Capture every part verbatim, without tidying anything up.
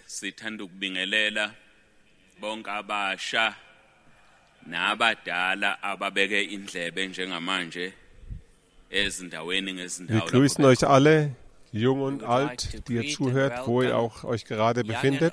sithanda ukubingelela bonke abasha nabadala ababeke indlebe njengamanje ezindaweni ngezindawo. Wir grüßen euch alle, jung und alt, die ihr zuhört, wo ihr auch euch gerade befindet.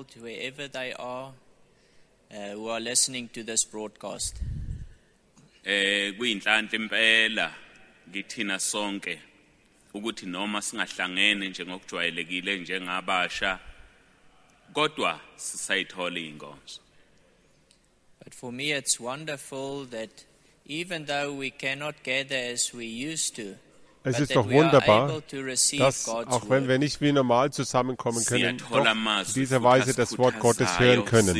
Eh kuyinhlanhla impela ngithina sonke ukuthi noma singahlangene njengokujwayelekile njengabasha kodwa sisayithola inkonzo. But for me it's wonderful that even though we cannot gather as we used to, Es ist doch wunderbar, dass auch wenn wir nicht wie normal zusammenkommen können, doch in dieser Weise das Wort Gottes hören können.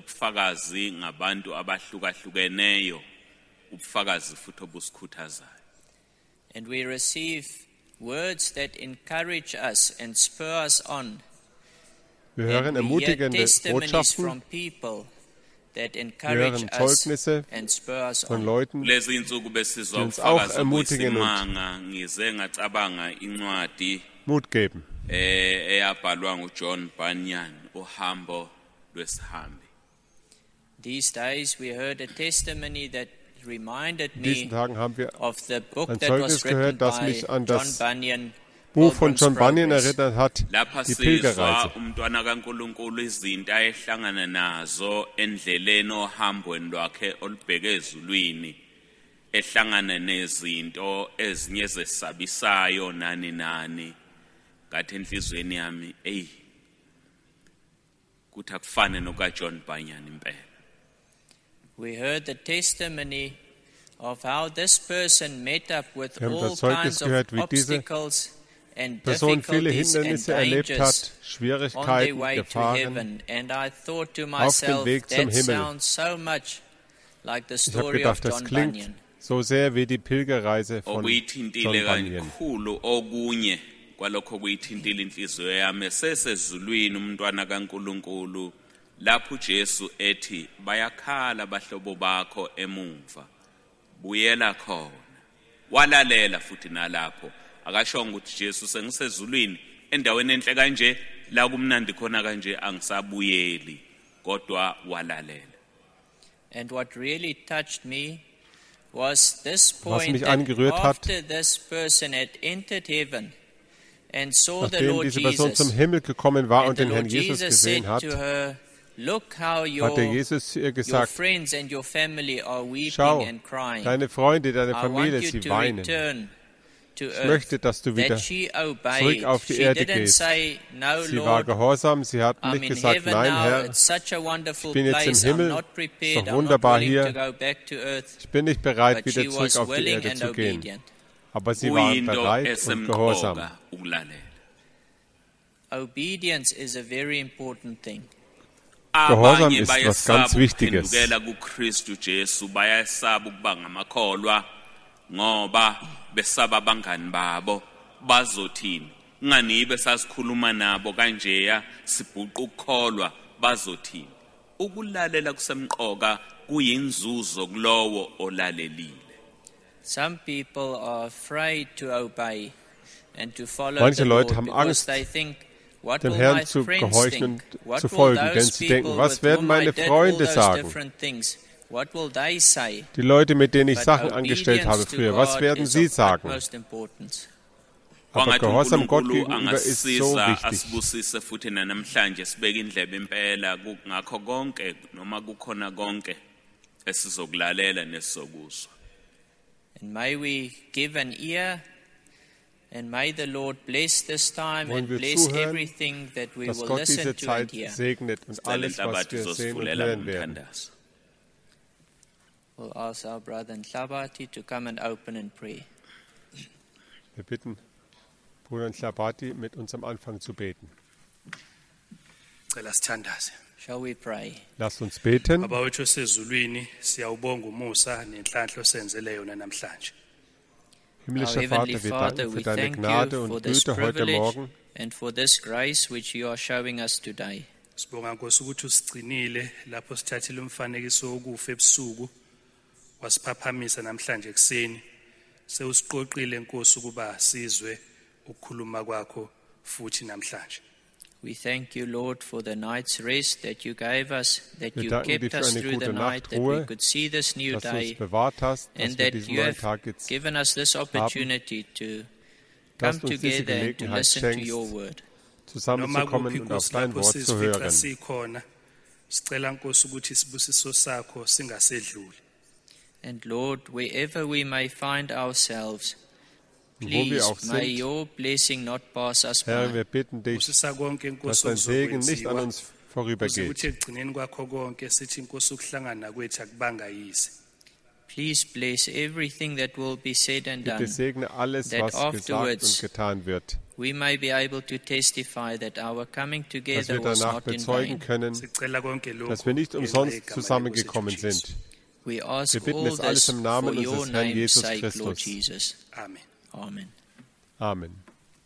And we receive words that encourage us and spur us on. Wir hören ermutigende Botschaften, wir hören Zeugnisse von Leuten, die uns auch ermutigen und Mut geben. These days we heard a testimony that reminded In me diesen Tagen haben wir of the book ein that was Zeugnis written gehört, das by mich an John das Bunyan, Buch von Pilgrim's John Bunyan Progress. erinnert hat, Lapha die sizwa Pilgerreise. umntwana kaNkuluNkulu izinto ayehlangana nazo endleleni ohambweni lwakhe olubheke ezulwini, ehlangana nezinto ezinye zesabisayo nani nani. Ngathi enhlizweni yami ey kuthi akufane noka John Bunyan impela. We heard the testimony of how this person met up with Wir haben all das Zeugnis kinds of gehört, wie diese obstacles and Person viele difficulties and Hindernisse erlebt dangers hat, on their Schwierigkeiten, way to Gefahren. heaven. And I thought to dem myself, Weg zum that Himmel. sounds so much like the Ich habe story of gedacht, das John klingt Bunyan. so sehr wie die Pilgerreise von John Okuyithintile Bunyan. kakhulu okunye kwalokho kuyithintile inhliziyo yami sesezulwini umntwana kaNkuluNkulu lapho uJesu ethi bayakhala abahlobo bakho emuva buyela khona walalela futhi nalapho akashonga ukuthi Jesu sengisezulwini endaweni enhle kanje la kumnandi khona kanje angisabuyeli kodwa walalela. And what really touched me was this Was point mich that angerührt hat, after this person had entered heaven and saw the Nachdem Lord diese Person Jesus, zum Himmel gekommen war and und the den Herrn Lord Jesus Jesus gesehen said hat, to her, look how your, hat der Jesus zu ihr your gesagt, friends and your family are weeping schau, and crying. deine Freunde, deine I want Familie, you sie to weinen. return to Ich earth. möchte, dass du wieder That she obeyed. zurück auf die She Erde didn't gehst. say, no, Sie war Lord, gehorsam, sie hat I'm nicht in gesagt, heaven nein now, Herr, it's such a wonderful ich bin jetzt im place, I'm Himmel, not ist prepared, doch I'm not wunderbar willing hier. to go back to earth. ich bin nicht bereit, But she wieder zurück was auf die willing Erde and zu gehen. obedient. Aber sie waren Kuyinto bereit und esemqoka gehorsam. ukulalela. Obedience is a very important thing. Gehorsam Abanye ist was bayesaba ganz Wichtiges. ukuphendukela kuKristu Jesu bayasaba ukuba ngamakholwa ngoba besaba abangani babo bazothini nganibe sasikhuluma nabo kanjeya sibhuqa ukukholwa bazothini. Ukulalela kusemqoka kuyinzuzo kulowo olalelile. Some people are afraid to obey and to follow Manche the Leute Lord haben because Angst, they think, what dem will Herrn my zu friends gehorchen think? und What zu will folgen, denn those sie denken, people was with werden whom meine I did Freunde all those sagen? different things, what will they say? Die Leute, mit denen ich But Sachen angestellt habe obedience to früher, was God werden is sie of sagen? utmost importance. Aber Kwangathi Gehorsam Gott uNkulunkulu gegenüber ist so angasiza wichtig. asibusise futhi namhlanje sibeke indlebe impela ngakho konke noma kukhona konke esizokulalela nesizokuzwa. And may we give an ear, and may the Lord bless this time Wollen and wir bless zuhören, everything that we dass will Gott listen diese to and Zeit hear. segnet und alles, was wir sehen und hören werden. We'll ask our brother Nhlabati to come and open and pray. Wir bitten Bruder Nhlabati, mit uns am Anfang zu beten. Cela sithandaze. Shall we pray? Lasst uns beten. Baba wethu osezulwini siyawubonga umusa nenhlanhla osenzele yona namhlanje. Our Himmlischer Heavenly Vater, wir Father, danken we für deine thank Gnade you for und this Güte heute privilege Morgen. and for this grace which you are showing us today. Sibonga Nkosi ukuthi usigcinile lapho sithathile umfanekiso wokufa ebusuku wasiphaphamisa namhlanje ekseni. Sewusiqoqile Nkosi ukuba sizwe ukukhuluma kwakho futhi namhlanje. We thank you, Lord, for the night's rest that you gave us, that Wir you danken dir kept für us eine through the gute night, that we Nachtruhe, could see this new dass du uns day, bewahrt hast, dass and wir that diesen you neuen have Tag jetzt given us this opportunity to Lasst come uns diese together and to Gelegenheit listen to schenkst, your word. zusammenzukommen und auf dein Wort zu hören. sikhona sicela Nkosi ukuthi isibusiso sakho singasedluli. And Lord, wherever we may find ourselves, Und wo wir please auch may sind, your blessing not pass us Herr, by. wir bitten dich, Usisa konke dass Nkosi dein Segen nicht an okuzokwenziwa, uns ukuze vorübergeht. ukuthi egcineni kwakho konke sithi Nkosi ukuhlangana kwethu akubanga yize. Please bless everything that will be said and Bitte done. segne alles, that was gesagt afterwards und getan wird, We may be able to testify that our coming dass together wir was danach not in bezeugen vain. können, Sicela konke lokhu dass wir nicht ngenxa umsonst yegama zusammengekommen leNkosi Jesu. sind. We ask Wir bitten all es alles this im Namen for your unseres Herrn name's Jesus sake, Lord Christus. Jesus. Amen. Amen. Amen.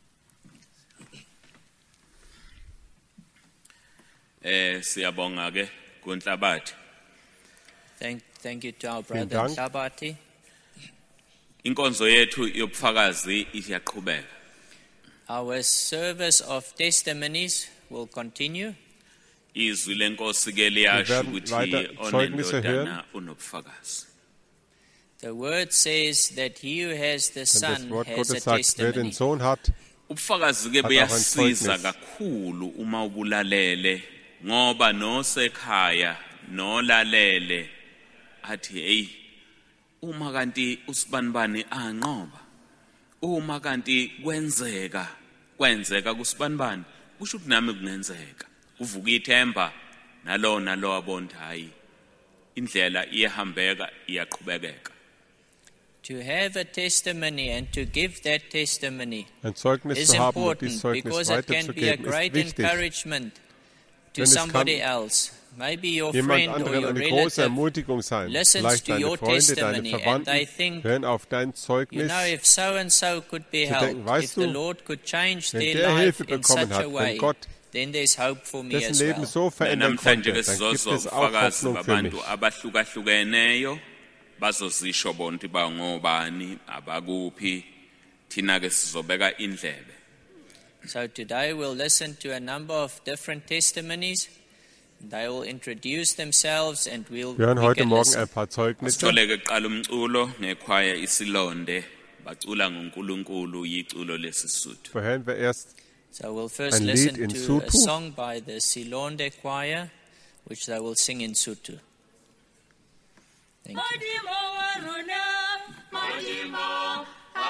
Eh siyabonga ke kuNhlabathi. Thank, thank you to our Vielen brother Dank. Tabati. Inkonzo yethu yobufakazi iyaqhubeka. Our service of testimonies will continue. Izwi lenkosi ke liyasho werden ukuthi weiter Zeugnisse onendodana unobufakazi. The word says that he who has the Denn Son das Wort has Gottes a sagt, wer den testimony. Sohn hat, Ubufakazi ke Hat auch ein buyasiza Zeugnis. kakhulu uma ubulalele ngoba nosekhaya nolalele athi hey uma kanti usibanibani anqoba uma kanti kwenzeka kwenzeka kusibanibani kusho ukuthi nami kungenzeka uvuka ithemba nalo nalo abonda hayi indlela iyahambeka iyaqhubekeka. To have a testimony and to give that testimony ein Zeugnis is zu haben und important dieses Zeugnis because it can be a weiterzugeben, ist great wichtig. encouragement to Denn es somebody kann else. Maybe your Jemand friend or anderen your eine große relative. Ermutigung sein. listens Vielleicht to deine your Freunde, deine testimony and Verwandten they think, hören auf dein You Zeugnis. know, if so and so could be Zu helped, denken, weißt if the du, Lord could change wenn their der life Hilfe in bekommen such hat, a wenn way, Gott then there's hope for me dessen as Leben well. so verändern Namhlanje konnte, dann gibt es auch besizozofakazi Hoffnung für mich. babantu abahlukahlukeneyo bazozisho bonke bangobani abakuphi thina ke sizobeka indlebe. So today we'll listen to a number of different testimonies. They will introduce themselves and we'll Wir hören we heute can Morgen listen. ein paar Zeugnisse. Sitholeke kuqala umculo ngekhwaya isilonde bacula ngoNkulunkulu yiculo lesisuthu. Vorhin wir erst So we'll first ein Lied listen in to a Sotho. song by the Silonde Choir, which they will sing in Sotho. Thank you. Modimo warona, modimo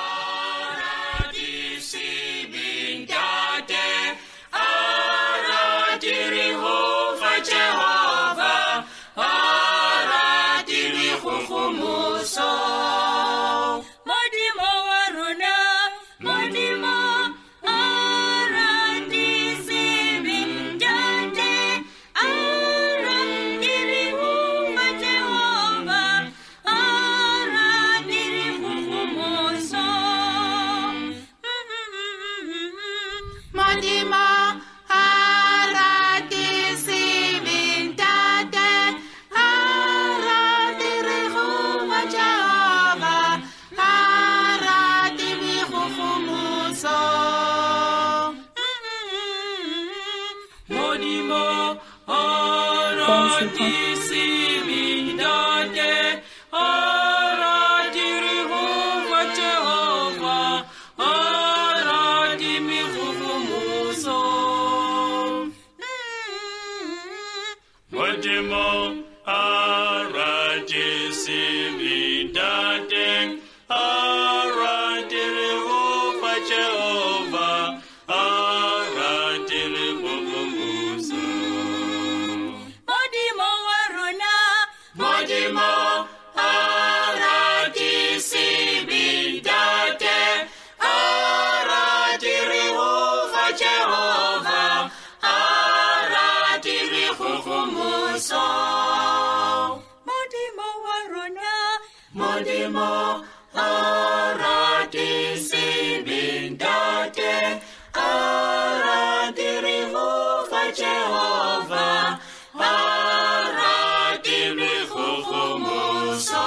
aradisi bindate, aradiri hova Jehova, aradiri hukumuso. Modimo warona, modimo aradisi bindate, aradiri hova Jehova, aradiri hukumuso. Modimo aradisi bindate, aradiri hova Jehova, aradiri hukumuso. Modimo aradisi bindate, aradiri hova Jehova, aradiri hukumuso. Modimo aradisi bindate, aradiri hova Jehova, aradiri hukumuso. Modimo warona, modimo aradisi bindate, aradiri hova Jehova, aradiri hukumuso. Modimo warona, modimo aradisi bindate, aradiri hova Jehova, aradiri hukumuso.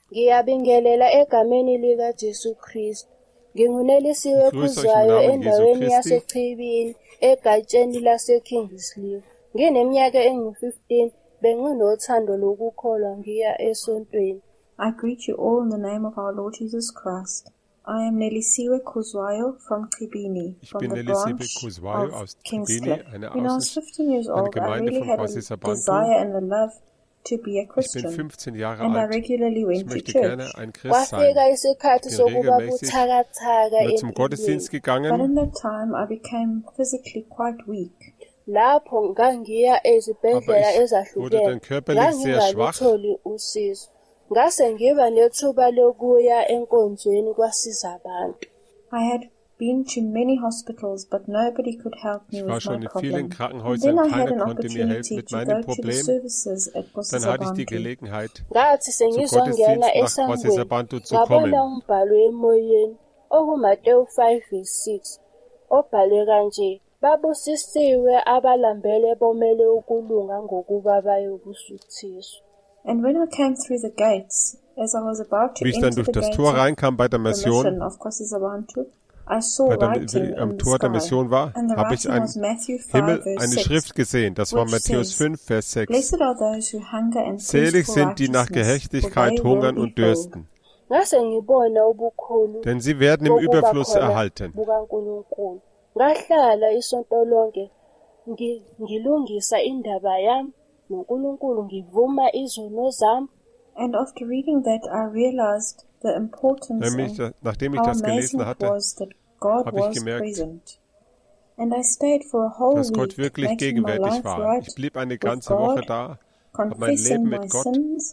Ngiyabingelela egameni lika Jesu Kristu. Ngingunelisiwe Khuzwayo endaweni yaseChibini egatsheni laseKingsley. Ngineminyaka engu-fifteen, benginothando lokukholwa ngiya esontweni. I greet you all in the name of our Lord Jesus Christ. I am Nelisiwe Khuzwayo from Chibini, from the branch of Kingscliff. When I was fifteen years old, I really had a desire and a love to be a Christian, and I regularly went to church. Kwafika isikhathi sokuba buthakathaka empilweni. But in that time, I became physically quite weak. Lapho ngangiya ezibhedlela ezahlukene, ngangingalutholi usizo. Ngase ngiba nethuba lokuya enkonzweni kwasiza abantu. I had been to many hospitals, but nobody could help me with my problem. And then I had an opportunity to go to the services at Nkosazana. Ngathi sengizongena esangweni, ngabona umbhalo emoyeni okuMateyu five verse six obhalwe kanje: babusisiwe abalambele bomele ukulunga ngokuba bayobusuthiswa. And when I came through the gates, as I was about to Wie ich dann durch das Tor reinkam bei der Mission, of Nkosazana, I saw bei der, writing am in Tor the der sky, Mission war, and the habe ich writing einen was Matthew Himmel, five, verse eine six, Schrift gesehen. Das war which Matthäus says, fünf, Vers sechs. Blessed are those who hunger and thirst Selig for sind die nach righteousness, Gerechtigkeit for they hungern will und be filled. dürsten, Ngase ngibona ubukhulu denn sie werden im Überfluss erhalten. bukaNkulunkulu. Ngahlala isonto lonke ngi- ngilungisa indaba yami noNkulunkulu, ngivuma izono zami. And after reading that, I realized the importance Nämlich, and nachdem ich how das amazing gelesen it hatte, was that God habe ich was gemerkt, present. And I stayed for a whole dass Gott week wirklich making my gegenwärtig life war. right Ich blieb eine with ganze Woche God, da, habe mein confessing Leben my mit Gott sins,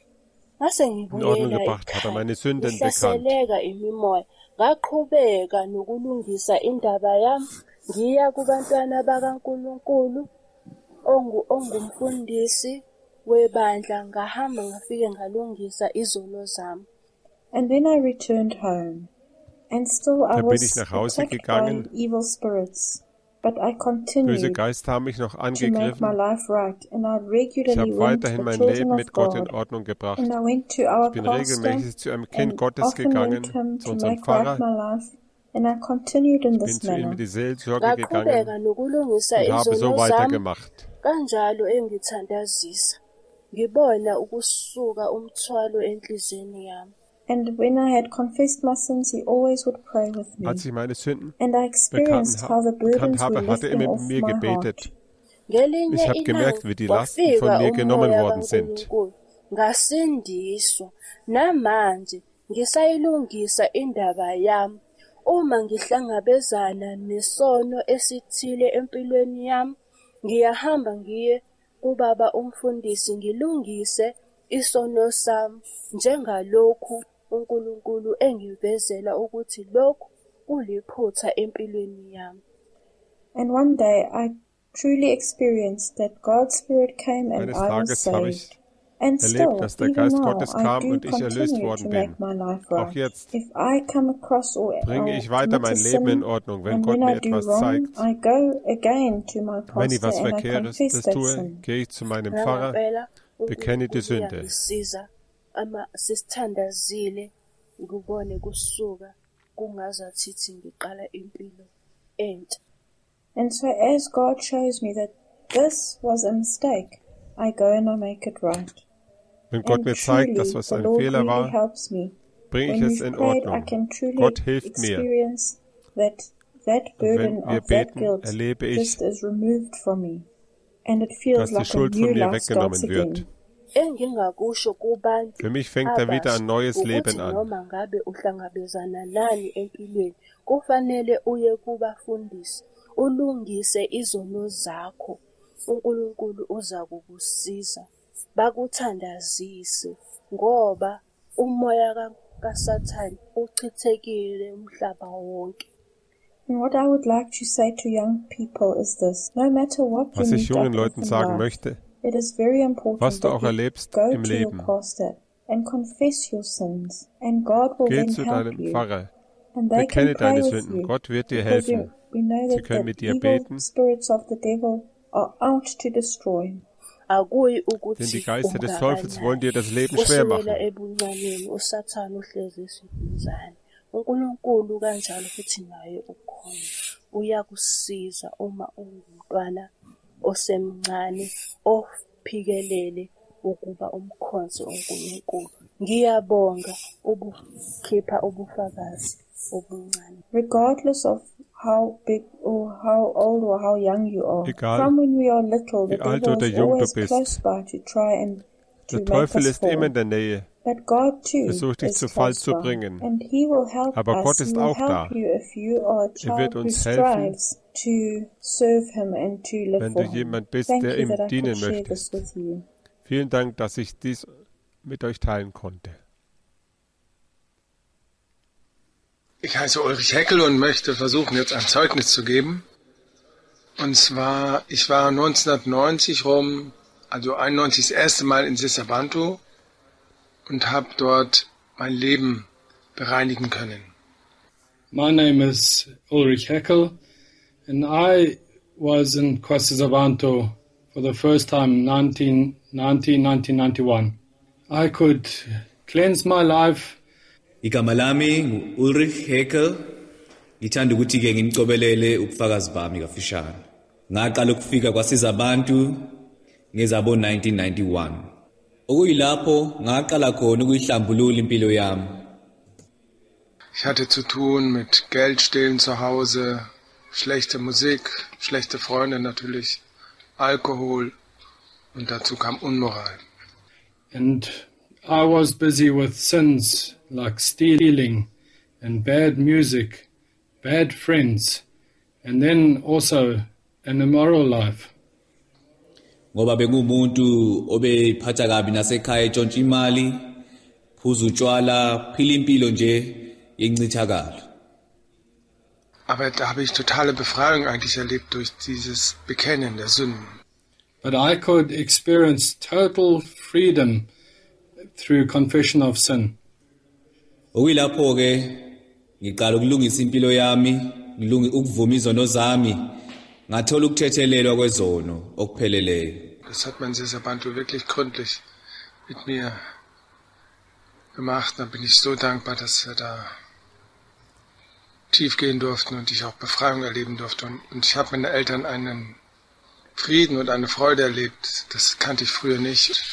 Ngase in Ordnung ngibuyela gebracht, habe ekhaya, meine Sünden bekannt. ngihlaseleka imimoya. Ngaqhubeka nokulungisa indaba yami, ngiya kubantwana bakaNkulunkulu ongu ongumfundisi webandla, ngahamba ngafike ngalungisa izono zami. and then I returned home. And still I Dann bin was ich nach Hause attacked gegangen. by evil spirits, but I Böse continued Geister haben mich noch to make my angegriffen. life right, and I Ich regularly habe went to weiterhin the mein children Leben of mit Gott in God, Ordnung gebracht. and I went to our Ich bin pastor regelmäßig zu einem Kind and Gottes often went gegangen, him zu to unserem make right Pfarrer, my life, and I continued in bin this zu ihm manner. in die Seelsorge Ngaqhubeka gegangen nokulungisa und habe so izono zami, weitergemacht. kanjalo engithandazisa. Ngibona ukusuka umthwalo enhliziyweni yami. And when I had confessed my sins, he always would pray with me. Als ich meine Sünden And I experienced how the bekannt burdens were habe, hatte er lifting mit off mir my gebetet. heart. Ngelinye Ich habe gemerkt, wie die Lasten von wafika mir genommen umoya worden sind. kaNkulunkulu, ngasindiswa. Namanje ngisayilungisa indaba yami. Uma ngihlangabezana nesono esithile empilweni yami, ngiyahamba ngiye kubaba umfundisi ngilungise isono sami, njengalokhu uNkulunkulu engivezela ukuthi lokhu kuliphutha empilweni yami. And one day I truly experienced that God's Spirit came and Eines I was Tages habe ich saved. And still, erlebt, dass der even Geist now, Gottes I kam do und ich erlöst continue worden to bin. make my life Auch right. jetzt If I come across or bringe or ich weiter commit a mein Leben in sin, Ordnung. Wenn and Gott when I mir do etwas wrong, zeigt, I go again to my wenn ich pastor was and I Verkehres confess das that tue, sin. gehe ich zu meinem Pfarrer, Ngempela bekenne die uNkulunkulu Sünde. uyangisiza, ama sisithandazile ngibone kusuka kungazathi ngiqala impilo entsha. And so as God shows me that this was a mistake, I go and I make it right. Wenn Gott And mir zeigt, truly, dass was the ein Lord Fehler really war, helps me. bringe ich When es we've in prayed, I Ordnung. can truly Gott hilft mir. experience that that Und wenn burden wir of that beten, guilt erlebe ich, just is removed from me. And it dass feels die like a Schuld new von mir life starts weggenommen wird. again. Engingakusho kubantu Für mich fängt da wieder ein neues ukuthi Leben an. noma ngabe uhlangabezana nani empilweni, kufanele uye kubafundisi, ulungise izono zakho. uNkulunkulu uza kukusiza, bakuthandazise, ngoba umoya ka- kaSathane uchithekile umhlaba wonke. And what I would like to say to young people is this: no matter what you Was ich meet jungen up Leuten with in sagen life, möchte, it is very important was du that auch you erlebst go im to your Leben, pastor and confess your sins, and God will geh then zu help deinem you. Pfarrer, And they can bekenne pray deine with Sünden, you, Gott wird dir because you- helfen. we know Sie that können the mit dir evil beten. spirits of the devil are out to destroy. akuyi ukuthi Denn die Geister des Teufels wollen dir das Leben schwer machen. Kusukela ebuncaneni uSathane uhlezi esiduzane. uNkulunkulu kanjalo futhi naye ukhona. Uyakusiza uma ungumntwana osemncane ophikelele ukuba umkhonzi uNkulunkulu. Ngiyabonga ubukhipha ubufakazi obuncane. Regardless of how big or how old or how young you are, Egal, from when we are little, the wie alt devil oder is jung du always bist. close by to try and to Der make Teufel us ist immer fall. in der Nähe, But God too versucht dich is zu Fall close zu by, bringen. and He will help Aber us. Gott He ist will auch help da. you if you are a Er wird child who uns helfen, strives to serve Him and to live wenn for du Him. jemand bist, Thank der you ihm that I dienen could share möchtest. this with you. Vielen Dank, dass ich dies mit euch teilen konnte. Ich heiße Ulrich Heckel und möchte versuchen, jetzt ein Zeugnis zu geben. Und zwar, ich war neunzehnhundertneunzig rum, also einundneunzig das erste Mal in Sissabantu und habe dort mein Leben bereinigen können. My name is Ulrich Heckel, and I was in Kwasizabantu for the first time in nineteen ninety, nineteen ninety-one. I could cleanse my life. Igama lami ngu-Ulrich Heckel. Ngithanda ukuthi-ke ngimcobelele ubufakazi bami kafishane. Ngaqala ukufika kwaSizabantu ngezabo nineteen ninety-one. Okuyilapho ngaqala khona ukuyihlambulula impilo yami. Ich hatte zu tun mit Geldstehlen zu Hause, schlechte Musik, schlechte Freunde natürlich, Alkohol und dazu kam Unmoral. And I was busy with sins like stealing and bad music, bad friends, and then also an immoral life. Ngoba bengumuntu obephatha kabi nasekhaya etshontsha imali, phuza utshwala, phila impilo nje yencithakalo. Aber da habe ich totale Befreiung eigentlich erlebt durch dieses Bekennen der Sünden. But I could experience total freedom through confession of sin. Okuyilapho ke ngiqala ukulungisa impilo yami, ngilungi ukuvuma izono zami, ngathola ukuthethelelwa kwezono okupheleleyo. Das hat mein Sissabantu wirklich gründlich mit mir gemacht. Da bin ich so dankbar, dass wir da tief gehen durften und ich auch Befreiung erleben durfte. Und, und ich habe meine Eltern einen Frieden und eine Freude erlebt. Das kannte ich früher nicht.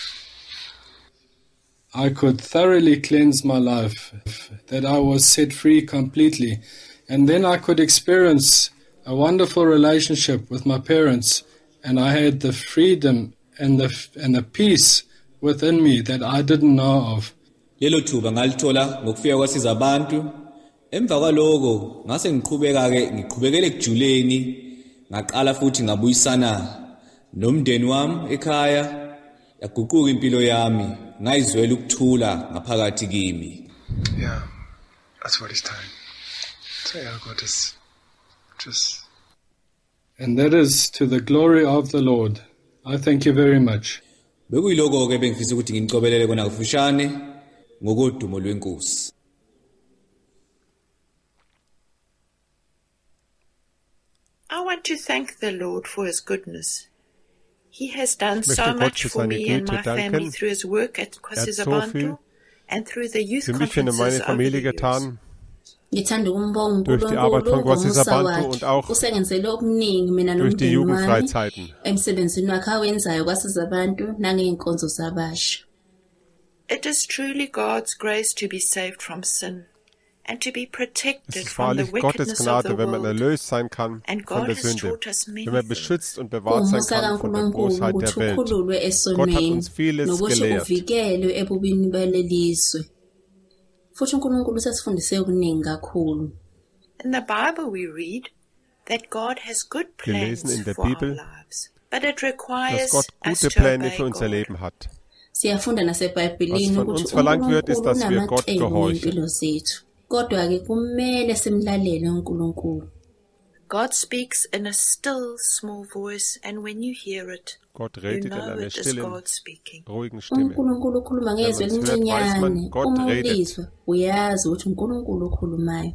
I could thoroughly cleanse my life, that I was set free completely. And then I could experience a wonderful relationship with my parents, and I had the freedom and the and the peace within me that I didn't know of. Lelo thuba ngalithola ngokufika kwaSizabantu. Emva kwaloko ngase ngiqhubeka ke ngiqhubekele ekujuleni, ngaqala futhi ngabuyisana nomndeni wami ekhaya, yaguquka impilo yami, ngayizwela ukuthula ngaphakathi kimi. Ja, das wollte ich teilen. Zur Ehre Gottes. Tschüss. And that is to the glory of the Lord. I thank you very much. Bekuyiloko ke bengifisa ukuthi nginicobelele kona kufushane ngokodumo lwenkosi. I want to thank the Lord for His goodness. He has done so much for me and my family through His work at Kwasizabantu and through the youth conferences over the years. Ngithanda ukumbonga durch die Arbeit von Kwasizabantu und auch usengenzele okuningi mina durch die nomndeni wami Jugendfreizeiten. emsebenzini wakhe awenzayo kwaSizabantu nangey'nkonzo zabasha. It is truly God's grace to be saved from sin and to be Es protected ist from the wahrlich Gottes wickedness of Gnade, the wenn man world. erlöst sein kann And von God der has Sünde, taught us many wenn man things. beschützt und bewahrt sein Umusa kann von der kaNkulunkulu Bosheit ukuthi der Welt. ukhululwe Gott hat esonweni uns vieles nokuthi gelehrt. uvikelwe ebubini balelizwe. Futhi uNkulunkulu usesifundise okuningi kakhulu. In the Bible we read that God has good Wir lesen plans in der for our Bibel, lives, but it dass requires Gott us gute to Pläne obey für unser God. Leben hat. Siyafunda Was nasebhayibhelini von ukuthi uns verlangt wird, ist, uNkulunkulu dass wir Gott unamacebo gehorchen. ngempilo zethu. Kodwa-ke kumele simlalele uNkulunkulu. God speaks in a still, small voice, and when you hear it, Gott you redet in know einer it is stillen, God speaking. ruhigen Stimme. uNkulunkulu ukhuluma Wenn ngezwi man es hört, weiß man, elincinyane. Gott Uma redet. ulizwa, uyazi ukuthi uNkulunkulu okhulumayo.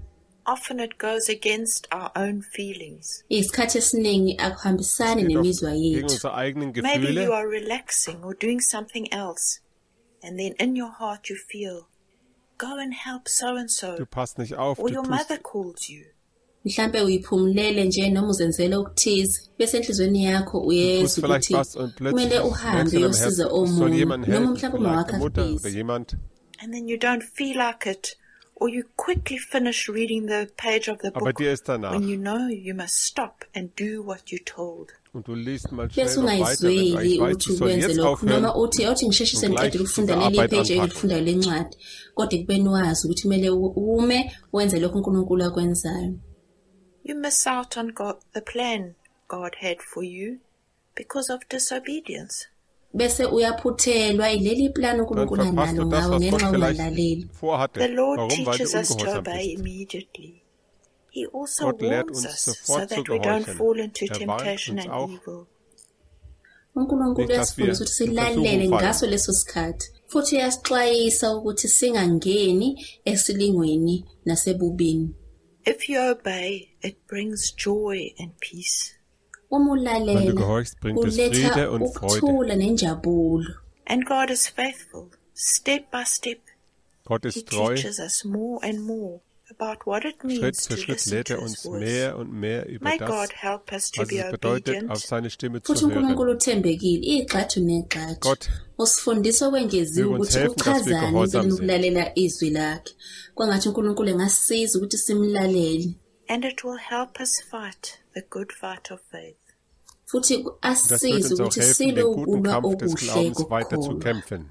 often it goes against our own feelings. Isikhathi esiningi akuhambisani nemizwa yethu. Maybe you are relaxing or doing something else, and then in your heart you feel, go and help so and so. Du passt nicht auf, or du your tust. mother calls you. Mhlambe uyiphumulele nje noma uzenzele ukuthize bese enhlizweni yakho uyezwa ukuthi kumele uhambe uyosiza omunye noma mhlawumbe uma wakho akubhizi. And then you don't feel like it, or you quickly finish reading the page of the book when you know you must stop and do what you're told. Und du liest mal schnell Bese noch weiter, wenn du eigentlich weißt, du sollst jetzt aufhören noma uthi awuthi ngisheshise ngiqede ukufunda leli page engifunda lencwadi kodwa kubeni wazi ukuthi kumele ume wenze lokho uNkulunkulu akwenzayo. You miss out on God, the plan God had for you because of disobedience. Bese uyaphuthelwa ileli plan uNkulunkulu analo ngawe ngenxa ungalaleli. The Lord teaches us to obey immediately. He also warns us so that we don't fall into temptation and evil. uNkulunkulu uyasifundisa ukuthi silalele ngaso leso sikhathi futhi uyasixwayisa ukuthi singangeni esilingweni nasebubini. If you obey, it brings joy and peace. Wenn du gehorchst, bringt es Friede und Freude. And God is faithful. Step by step, Gott ist He treu. teaches us more and more about what it means Schritt für to Schritt listen lehrt to er His uns voice. mehr und mehr über May das, God help us to was be es bedeutet, obedient. auf seine Stimme zu Futhi uNkulunkulu hören. uthembekile igxathu negxathu. Gott Usifundisa okwengeziwe will uns ukuthi helfen, dass wir uchazane gehorsam impela sind. ukulalela izwi lakhe. Kwangathi uNkulunkulu engasisiza ukuthi simlalele. And it will help us fight the good fight of faith. Futhi Das wird asisize uns auch ukuthi helfen, silwe den guten ukulwa Kampf des okuhle Glaubens weiter zu kokholwa. kämpfen.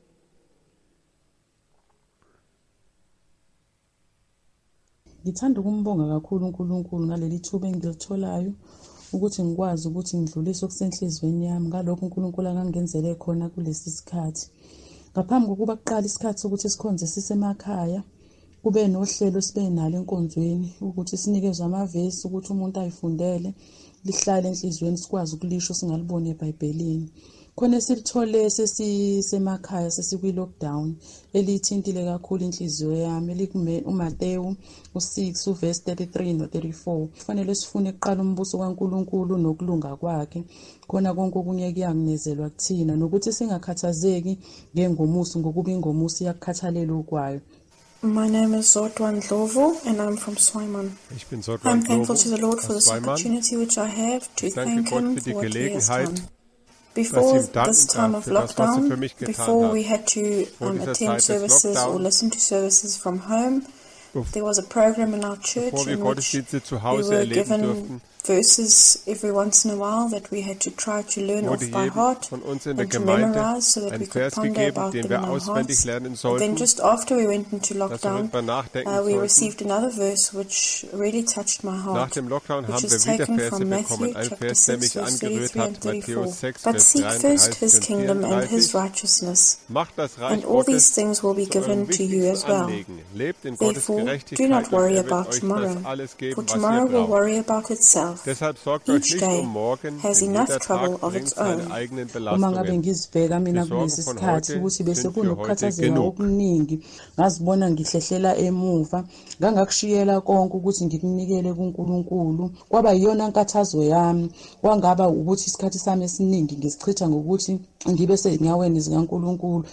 Ngithanda ukumbonga kakhulu uNkulunkulu ngaleli thuba engilitholayo ukuthi ngikwazi ukuthi ngidlulise okusenhlizweni yami ngalokho uNkulunkulu akangenzele khona kulesi sikhathi. Ngaphambi kokuba kuqala isikhathi ukuthi sikhonze sisemakhaya, kube nohlelo sibe nalo enkonzweni ukuthi sinikezwe amavesi ukuthi umuntu ayifundele lihlale enhlizweni sikwazi ukulisho singaliboni eBhayibhelini. Khona silithole sesisemakhaya sesikwi lockdown elithintile kakhulu inhliziyo yami elikume uMateyu u-six uverse thirty-three no thirty-four. Kufanele sifune ukuqala umbuso kaNkulunkulu nokulunga kwakhe khona konke okunye kuyanginezelwa kuthina nokuthi singakhathazeki ngengomuso ngokuba ingomuso iyakukhathalela ukwayo. My name is Zodwan Ndlovu and I'm from Swaiman. Ich bin Zodwan I'm thankful Ndlovu to the Lord for aus this Swaiman. opportunity which I have to Ich danke thank Gott Him für die for what He has Gelegenheit, done. dass Before ich ihm danken this time darf of für das, was er für lockdown, mich getan before hat. we had to Vor um, dieser attend Zeit des services or Lockdowns, listen to services from home, there was a program in our church bevor wir in which Gottesdienste zu we Hause were erleben given durften, verses every once in a while that we had to try to learn off wurde by jedem heart von uns in der and to Gemeinde memorize so that ein we could Vers ponder gegeben, about den them wir in our auswendig hearts. lernen And then sollten, just after we went into dass wir lockdown, darüber nachdenken uh, we sollten. received another verse which really touched my Nach heart, dem Lockdown which haben is wir wieder taken Verse from bekommen. Matthew Ein chapter Vers, der six, mich verse angerührt thirty-three and hat, thirty-four. Matthäus sechs, But Vers seek first His dreiunddreißig und kingdom and His vierunddreißig. righteousness, Macht das Reich and all these Gottes things will be zu eurem given to you as wichtigsten well. Anliegen. Lebt in Gottes Therefore, do Gerechtigkeit not und worry er wird about euch tomorrow, das alles for geben, was tomorrow ihr will braucht. worry about itself. Deshalb sorgt euch Each nicht day um morgen, has denn enough jeder trouble Tag of bringt its seine own. eigenen Uma ngabe Belastungen. ngizibheka mina Die Sorgen kulesi von sikhathi heute ukuthi bese sind für heute kunokukhathazeka genug. okuningi ngazibona ngihlehlela emuva ngangakushiyela konke ukuthi ngikunikele kuNkulunkulu kwaba yiyona nkathazo yami kwangaba ukuthi isikhathi sami esiningi ngisichitha ngokuthi ngibe sezinyaweni zikaNkulunkulu.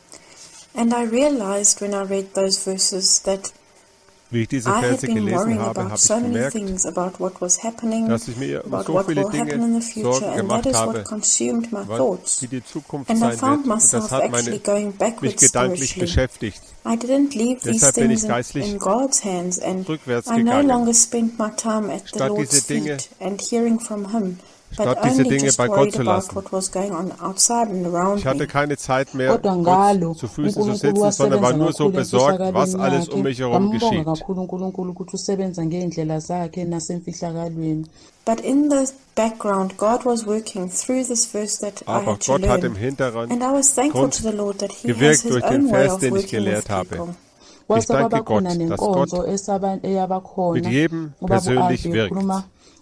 And I realized when I read those verses that Wie ich diese I had Verse been gelesen worrying habe, about habe so ich many gemerkt, things about what was happening, dass ich mir über about so what viele will happen in Dinge the future, Sorgen and that gemacht is habe, what consumed my was, thoughts. wie die Zukunft And I sein found wird. Und das myself hat actually meine, going mich backwards gedanklich spiritually. beschäftigt. I didn't leave these Deshalb bin things ich in, geistlich in God's hands, and rückwärts I no gegangen. longer spent my time at the Statt Lord's diese Dinge, feet and hearing from Him, but statt diese only Dinge just bei Gott worried zu about lassen. what was going on outside and around Ich hatte me. keine Zeit mehr, Kodwa Gott ngalo zu Füßen zu uNkulunkulu sitzen, sondern war wasebenza nur so kakhulu besorgt, was emfihlakalweni alles um yakhe. mich herum Ngambonga geschieht. kakhulu uNkulunkulu ukuthi usebenza ngeindlela zakhe nasemfihlakalweni. But in the background, God was working through this verse that I Aber had to Gott hat im learn. Hintergrund And I was thankful to the Lord that He has gewirkt His durch own den way Vers, of den ich working with gelehrt habe. people. Ich danke Gott, Kwasekuba dass nenkonzo Gott esaba- eyabakhona mit jedem ubaba persönlich u-Albi wirkt. ekhuluma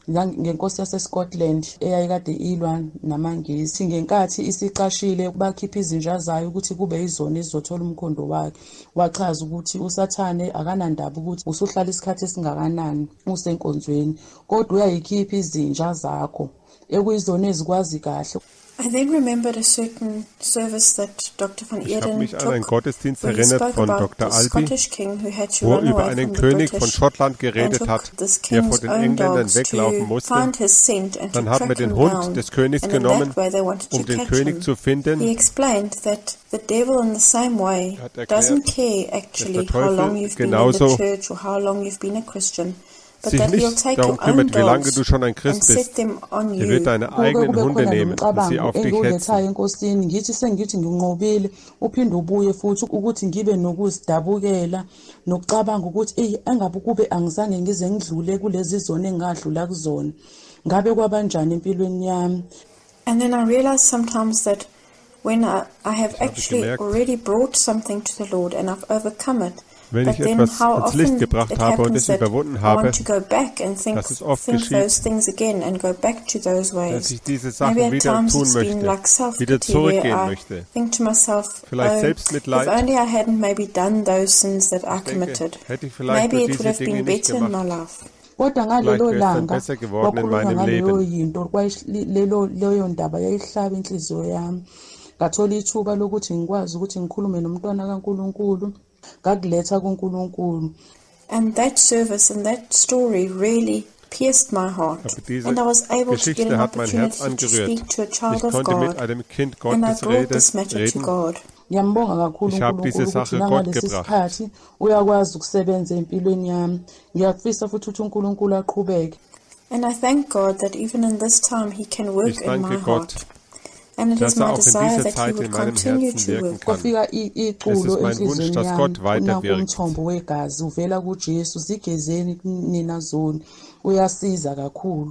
ngenkosi yaseScotland eyayikade ilwa namaNgisi. Ngenkathi isiqashile bakhipha izinja zayo ukuthi kube yizona ezizothola umkhondo wakhe, wachaza ukuthi uSathane akanandaba ukuthi usuhlala isikhathi esingakanani usenkonzweni, kodwa uyayikhipha izinja zakho ekuyizona ezikwazi kahle. I then remembered a certain service that Doctor van Ich habe Eden mich an took, einen Gottesdienst where he erinnert spoke von about Doktor the Albi, Scottish king who had to wo er run über away einen from the König von British Schottland and geredet took hat, this der vor king's den own Engländern dogs weglaufen to musste. find his scent and to Dann hat man track den him Hund down, des Königs and in genommen, that way they wanted to um den catch König him. zu finden. He explained that the devil in the same way Er hat erklärt, doesn't care dass actually der how long Teufel you've been in the genauso church or how long you've been a Christian, but sich that he'll nicht take darum your own kümmert, wie lange dogs du schon ein and Christ set bist. them on Er you. wird deine Kube eigenen kube Hunde khona nehmen und sie nomcabango auf dich engiwulethayo hetzen. enkosini, ngithi sengithi nginqobile uphinde ubuye futhi ukuthi ngibe nokuzidabukela nokucabanga ukuthi eyi engabe kube angizange ngize ngidlule kulezi zone engadlula kuzona, ngabe kwabanjani empilweni yami. And then I realized sometimes that when I, I have Ich habe actually gemerkt, already brought something to the Lord and I've overcome it, wenn but ich then etwas how ans Licht often gebracht it habe und happens es that überwunden I habe, want to go back and think, dass es oft think geschieht, those things again and go back to those dass ways. ich diese Maybe Sachen at wieder times tun it's been möchte, like wieder self-pity where zurückgehen I möchte. think to myself, Vielleicht oh, if Selbstmitleid. only I hadn't maybe done those sins that I Ich denke, committed. hätte ich vielleicht Maybe nur it would diese have Dinge been nicht better in my gemacht, life. Kodwa ngalelo vielleicht wäre es dann langa besser geworden in wakhulunywa meinem ngaleyo Leben. yinto lelo leyo ndaba yayihlaba inhliziyo yami, ngathola ithuba lokuthi ngikwazi ukuthi ngikhulume nomntwana kaNkulunkulu, ngakuletha kuNkulunkulu. And that service and that story really pierced my heart. And I was able to get an opportunity to speak to a child of God. And I brought this matter to God. Ngiyambonga kakhulu uNkulunkulu ukuthi nangalesi sikhathi uyakwazi ukusebenza empilweni yami. Ngiyafisa futhi ukuthi uNkulunkulu aqhubeke. And I thank God that even in this time he can work in my heart. And it is my desire that he would continue to work. Kufika iculo enhlizweni yami nakumthombo wegazi uvela kuJesu, zigezeni nina zoni, uyasiza kakhulu.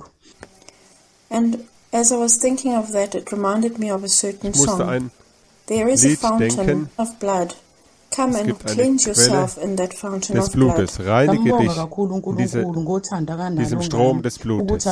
And as I was thinking of that, it reminded me of a certain song. There is a fountain of blood. Come and cleanse yourself in that fountain of blood. Reinige dich in diese, diesem Strom des Blutes.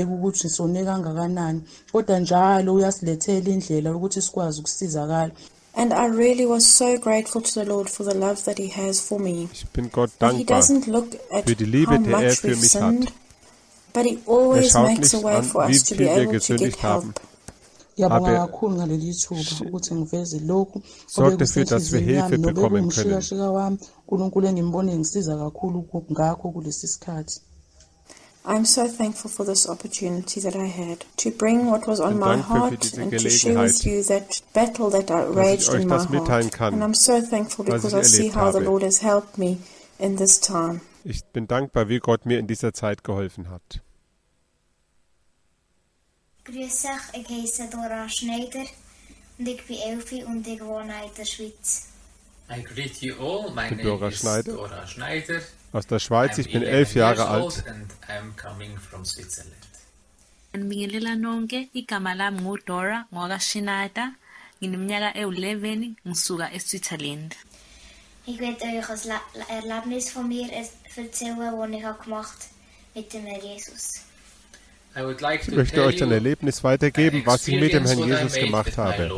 And I really was so grateful to the Lord for the love that He has for me. Ich bin Gott That He dankbar doesn't look at für die Liebe, how die er much für we've mich sinned, hat. but He Er always schaut makes a nicht way an, for wie us to be viel wir able to get gesündigt help. haben. Ngiyabonga kakhulu ngaleli thuba ukuthi ngiveze lokhu sorgt dafür, dass wir Hilfe bekommen können. wami uNkulunkulu engimbone ngisiza kakhulu ngakho kulesi sikhathi. I'm so thankful for this opportunity that I had to bring what was on my heart and to share with you that battle that I raged in my heart. And I'm so thankful because I see how the Lord has helped me in this time. Ich bin dankbar, wie Gott mir in dieser Zeit geholfen hat. Grüß euch, ich heiße Dora Schneider und ich bin Elfi und ich wohne in der Schweiz. I greet you all. My name Dora is Schneider. Dora Schneider. Aus der Schweiz, ich bin elf Jahre alt. And I'm coming from Switzerland. Ngibingelela nonke, igama lami nguDora ngwakaSchneider. Ngineminyaka e-eleven, ngisuka eSwitzerland. Ich werde euch ein Erlebnis von mir erzählen, das ich gemacht habe mit dem Herrn Jesus. Ich möchte euch ein Erlebnis weitergeben, was ich mit dem Herrn Jesus gemacht habe.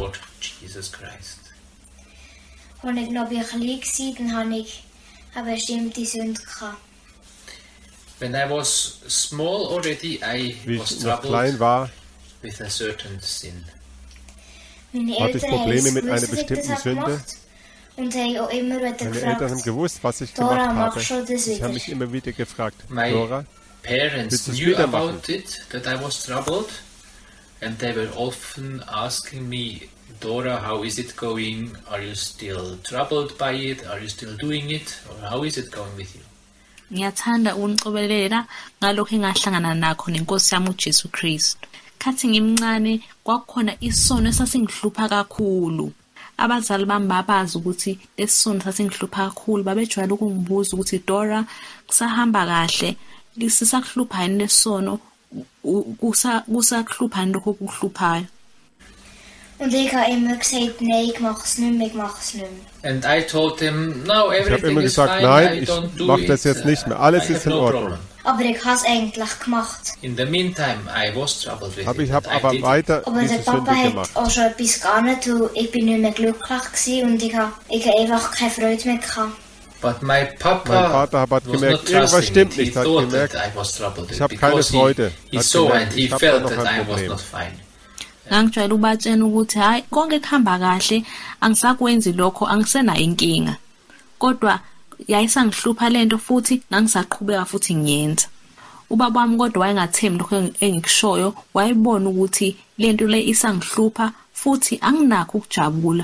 Als ich noch ein klein war, hatte ich eine bestimmte Sünde. When I was small already, I Wie was ich noch klein war, with a certain sin. hatte ich Probleme mit einer bestimmten Sünde. Und haben auch immer wieder Meine gefragt, Eltern haben gewusst, was ich Dora, gemacht habe. machst du das Sie wieder? haben mich immer wieder gefragt, My Dora, parents willst du es knew wieder machen? about it, that I was troubled, and they were often asking me, Dora, how is it going? Are you still troubled by it? Are you still doing it? Or how is it going with you? Ngiyathanda ukunicobellela ngalokho engahlangana nakho nenkosi yami uJesu Kristu. Khathi ngimncane kwakukhona isono esasingihlupha kakhulu. Abazali bami babazi ukuthi lesono sasingihlupha kakhulu, babejwayele ukungibuza ukuthi Dora, kusahamba kahle, lisisakuhlupha yini lesono, kusakuhlupha yini lokho kuhluphayo. Und ich habe immer gesagt, nein, ich mache es nicht mehr, ich mache es nicht mehr. And I told them, no, Ich habe everything immer is gesagt, fine, nein, I ich don't do mache it. das jetzt nicht mehr. Alles I ist have in no Ordnung. problem. Aber ich habe es eigentlich gemacht. In the meantime, I was troubled with aber ich habe aber weiter aber diese der Papa Sünde hat gemacht. auch schon etwas geahnt und ich bin nicht mehr glücklich gewesen und ich habe ich hab einfach keine Freude mehr gehabt. But my Papa mein Vater hat gemerkt, irgendwas stimmt nicht, hat gemerkt, ich habe keine Freude. He, he saw and he felt that I was not fine. Ngangijwayele ubatshena ukuthi hayi konke kuhamba kahle angisakwenzi lokho angisenayo inkinga. Kodwa yayisangihlupha lento futhi ngangisaqhubeka futhi ngiyenza. Ubaba wami kodwa wayengathembi lokho engikushoyo, wayebona ukuthi lento le isangihlupha futhi anginakho ukujabula.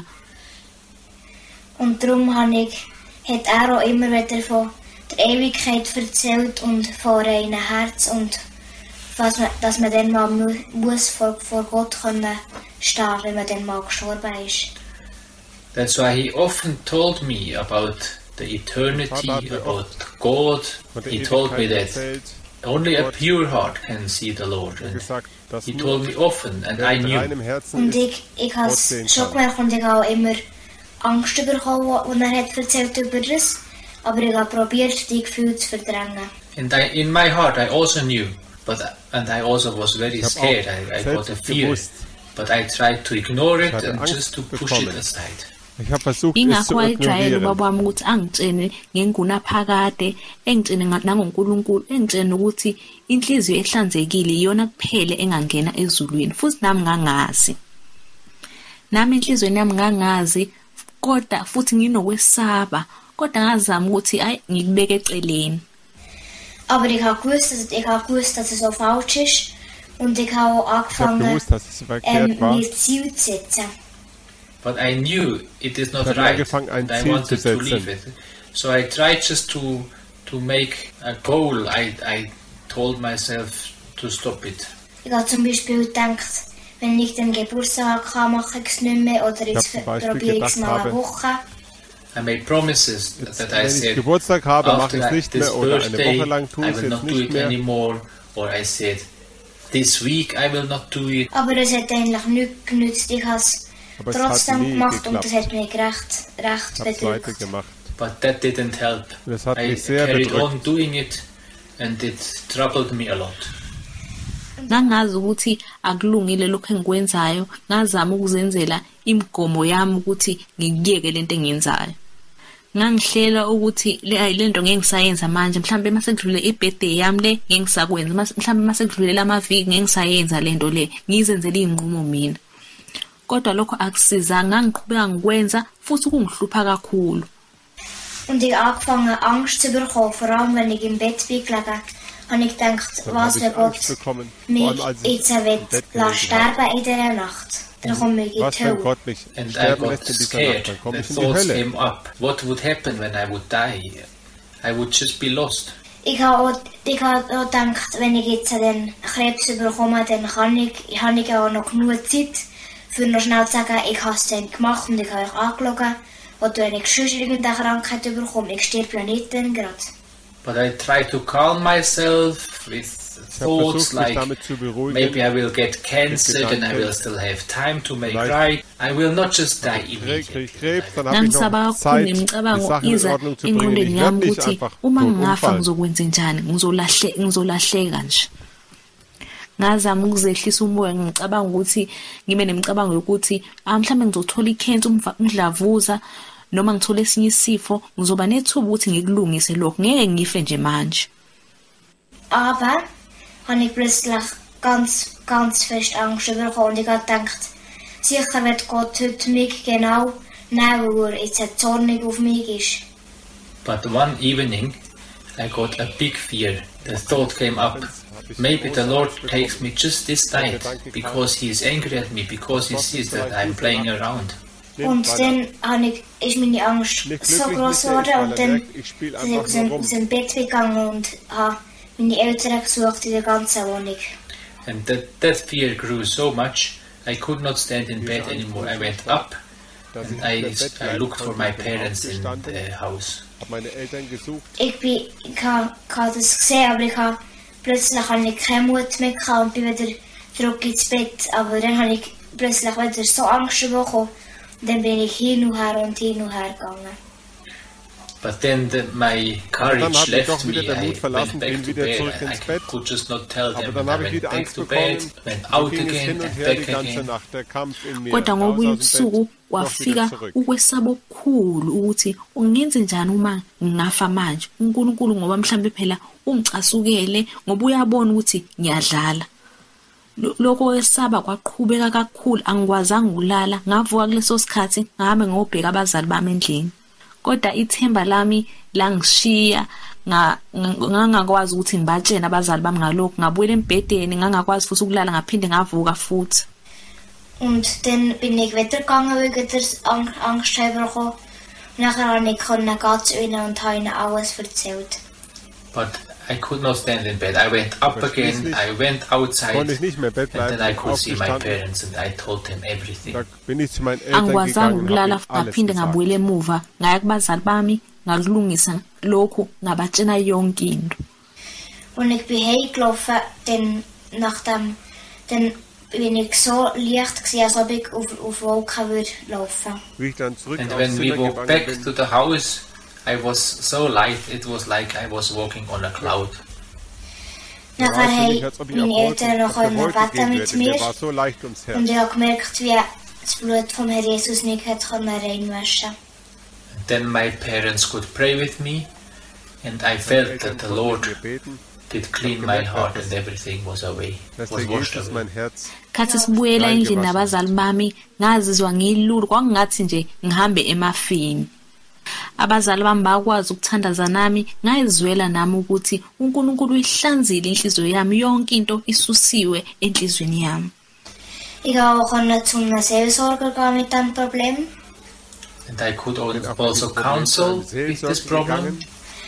Und darum habe ich hat er auch immer wieder von der Ewigkeit erzählt und von reinem Herz und was man, dass man dann mal mu- muss vor, vor Gott können stehen, wenn man dann mal gestorben ist. That's why he often told me about the eternity, about God. He told me that only a pure heart can see the Lord. And he told me often, and I knew. Und ich, ich habe es schon gemerkt und ich habe auch immer Angst bekommen, als er hat erzählt über das, aber ich habe probiert, die Gefühle zu verdrängen. And I, in my heart, I also knew, but and I also was very scared. I, I got a fear, but I tried to ignore it and just to push it aside. Ich habe versucht, es zu ignorieren. Ubaba wami ukuthi angitshene ngengunaphakade, engitshene nangoNkulunkulu, engitshene ukuthi inhliziyo ehlanzekile iyona kuphele engangena ezulwini, futhi nami ngangazi. Nami inhlizweni yami ngangazi, kodwa futhi nginokwesaba, kodwa ngazama ukuthi ayi ngikubeke eceleni. Aber ich habe gewusst, dass, ich habe gewusst, dass es so falsch ist und ich habe auch angefangen, gewusst, dass es ähm, mir Ziel zu setzen. But I knew it is not right, and I wanted to leave it. So I tried just to to make a goal. I I told myself to stop it. Ich habe zum Beispiel gedacht, wenn ich den Geburtstag habe, mache ich es nicht mehr oder jetzt probiere ich es mal eine Woche. I made promises that I said, Geburtstag habe, mache ich es nicht mehr oder eine Woche lang tue ich es jetzt nicht mehr. Anymore, or I said, this week I will not do it. Aber es hat eigentlich nichts genützt. Ich habe es trotzdem gemacht geklappt. Und das hat mich recht, recht bedrückt. But that didn't help. Das hat I mich sehr carried bedrückt. on doing it and it troubled me a lot. Ngangazi ukuthi akulungile lokho engikwenzayo, ngazama ukuzenzela imigomo yami ukuthi ngikuyeke lento engiyenzayo. Ngangihlela ukuthi le lento ngeke ngisayenza manje, mhlambe mase kudlule ibirthday yami le ngeke ngisakwenza, mhlambe mase kudlule lamaviki ngeke ngisayenza lento le, ngizenzele inqumo mina. Kodwa lokho akusizanga, ngiqhubeka ngikwenza futhi kungihlupha kakhulu. Und ich habe angefangen Angst zu bekommen, vor allem wenn ich im Bett bin gelegen, habe ich gedacht, was wenn Gott mich jetzt will sterben in dieser Nacht. Dann komme ich in die Hölle. And I got scared. The thoughts came up. What would happen when I would die? I would just be lost. Ich habe auch, ich habe auch gedacht, wenn ich jetzt den Krebs bekomme, dann kann ich, habe ich auch noch genug Zeit, für noch schnell zu sagen, ich habe es dann gemacht und ich habe euch angeschaut. Oder wenn ich schon irgendeine Krankheit bekomme, ich sterbe ja nicht dann gerade. But I try to calm myself with thoughts like maybe I will get cancer and I will still have time to make right. I will not just die immediately. Nangisaba kakhulu imicabango iza engqondweni yami ukuthi uma ngingafa ngizokwenza njani, ngizolahle ngizolahleka nje. Ngazama ukuzehlisa umoya, ngicabanga ukuthi ngibe nemicabango yokuthi mhlambe ngizothola ikhensa umdlavuza noma ngithole esinye isifo, ngizoba nethuba ukuthi ngikulungise lokho, ngeke ngife nje manje. Aber habe ich plötzlich ganz, ganz fest Angst bekommen und ich habe gedacht, sicher wird Gott heute mich genau nehmen, wo er jetzt zornig auf mich ist. But one evening I got a big fear. The thought came up, maybe the Lord takes me just this night because he is angry at me, because he sees that I'm playing around. Und dann ich, ist meine Angst so groß geworden und dann bin ich aus dem, aus dem Bett gegangen und habe meine Eltern gesucht in der ganzen Wohnung. And that, that fear grew so much, I could not stand in bed anymore. I went up and I, I looked for my parents in the house. Ich, bin, ich habe das gesehen, aber ich habe plötzlich habe ich keinen Mut mehr gehabt und bin wieder zurück ins Bett. Aber dann habe ich plötzlich wieder so Angst bekommen. Dann bin ich hin und her und hin und her gegangen. But then the, my courage left me. I went back to bed. I could just not tell them. I went back to bed, went out again, and back again. Kodwa ngoba ubusuku wafika ukwesaba okukhulu ukuthi ungenze njani uma ngingafa manje. uNkulunkulu ngoba mhlambe phela ungicasukele ngoba uyabona ukuthi ngiyadlala. Lokho wesaba kwaqhubeka kakhulu, angikwazanga ukulala, ngavuka kuleso sikhathi ngabe ngobheka abazali bami endlini. Kodwa ithemba lami langishiya, ngangakwazi ukuthi ngibatshene abazali bami ngalokho, ngabuyela embedeni, ngangakwazi futhi ukulala, ngaphinde ngavuka futhi. Und dann bin ich weitergegangen wegen der Angst bekommen. Nachher habe ich ganz rein und habe ihnen alles erzählt. But I could not stand in bed. I went up again, I went outside, and then I could see my parents and I told them everything. Angikwazanga ukulala, ngaphinde ngabuyela emuva, ngaya kubazali bami, ngakulungisa lokhu, ngabatshena yonke into. Und ich bin heimgelaufen, dann nach dem, dann bin ich so leicht gewesen, als ob ich auf, auf Wolken würde laufen. And when we walked back to the house, I was so light, it was like I was walking on a cloud. Nachher haben meine Eltern noch beten mit mir und ich habe gemerkt, wie das Blut von Herrn Jesus mich hat reinwaschen. Then my parents could pray with me and I felt that the Lord did clean my heart and everything was away, was washed away. Khathi sibuyela endlini nabazali bami, ngazizwa ngilulu, kwangathi nje ngihambe emafini. Abazali bami bakwazi ukuthandaza nami, ngayizwela nami ukuthi uNkulunkulu uyihlanzile inhliziyo yami, yonke into isusiwe enhlizweni yami. Ich konnte zum Seelsorger gehen mit dem Problem. And I could also counsel with this problem.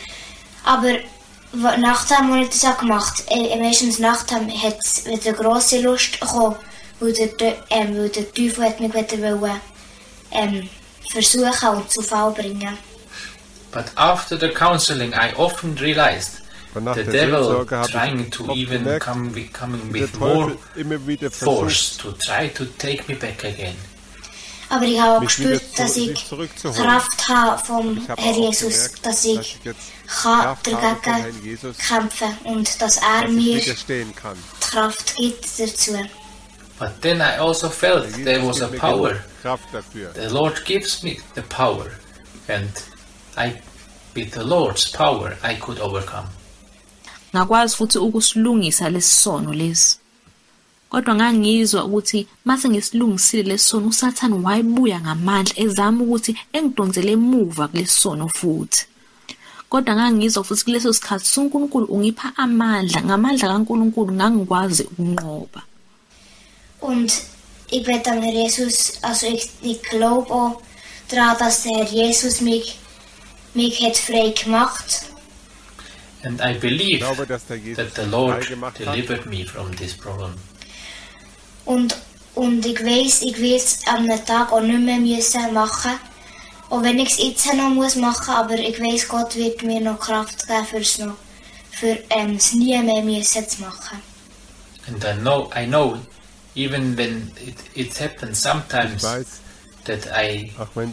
Aber nachdem, als ich das gemacht habe, meistens nachdem hat es wieder grosse Lust gekommen, weil der, ähm, weil der Teufel hat mich wieder wollen, ähm, versuchen und zu Fall bringen. But after the counseling, I often realized the devil trying to even come with, coming with more force to try to take me back again. Aber ich habe auch gespürt, dass ich Kraft habe vom Herr Jesus, dass ich kann dagegen kämpfen und dass er mir die Kraft gibt dazu. But then I also felt there was a power. The Lord gives me the power, and I, with the Lord's power, I could overcome. Ngakwazi futhi ukusilungisa lesono lesi. Kodwa ngangizwa ukuthi mase ngisilungisile lesono, uSathane wayebuya ngamandla ezama ukuthi engidonsele emuva kulesono futhi. Kodwa ngangizwa futhi kuleso sikhathi uNkulunkulu ungipha amandla, ngamandla kaNkulunkulu ngangikwazi ukunqoba. Und ich bete am Herr Jesus, also ich, ich glaube auch daran, dass der Herr Jesus mich, mich hat frei gemacht. And I believe that the Lord delivered me from this problem. Und, und ich weiß, ich will es am Tag auch nicht mehr müssen machen. Auch wenn ich es jetzt noch muss machen, aber ich weiß, Gott wird mir noch Kraft geben, für's noch, für ähm, es nie mehr müssen zu machen. And I know, I know, even when it, it happens sometimes that I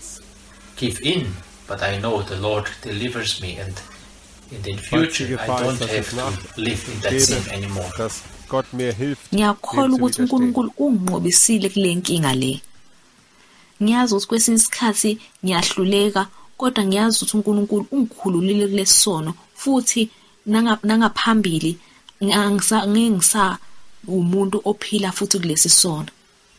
give in, but I know the Lord delivers me, and in the future I don't have to live in that sin anymore. Gott mir hilft. Ngiyakholwa ukuthi uNkulunkulu ungqobisile kule nkinga le. Ngiyazi ukuthi kwesinye isikhathi ngiyahluleka, kodwa ngiyazi ukuthi uNkulunkulu ungikhululile kulesono, futhi nangaphambili ngangisa ngingisa umuntu ophila futhi kulesi sono.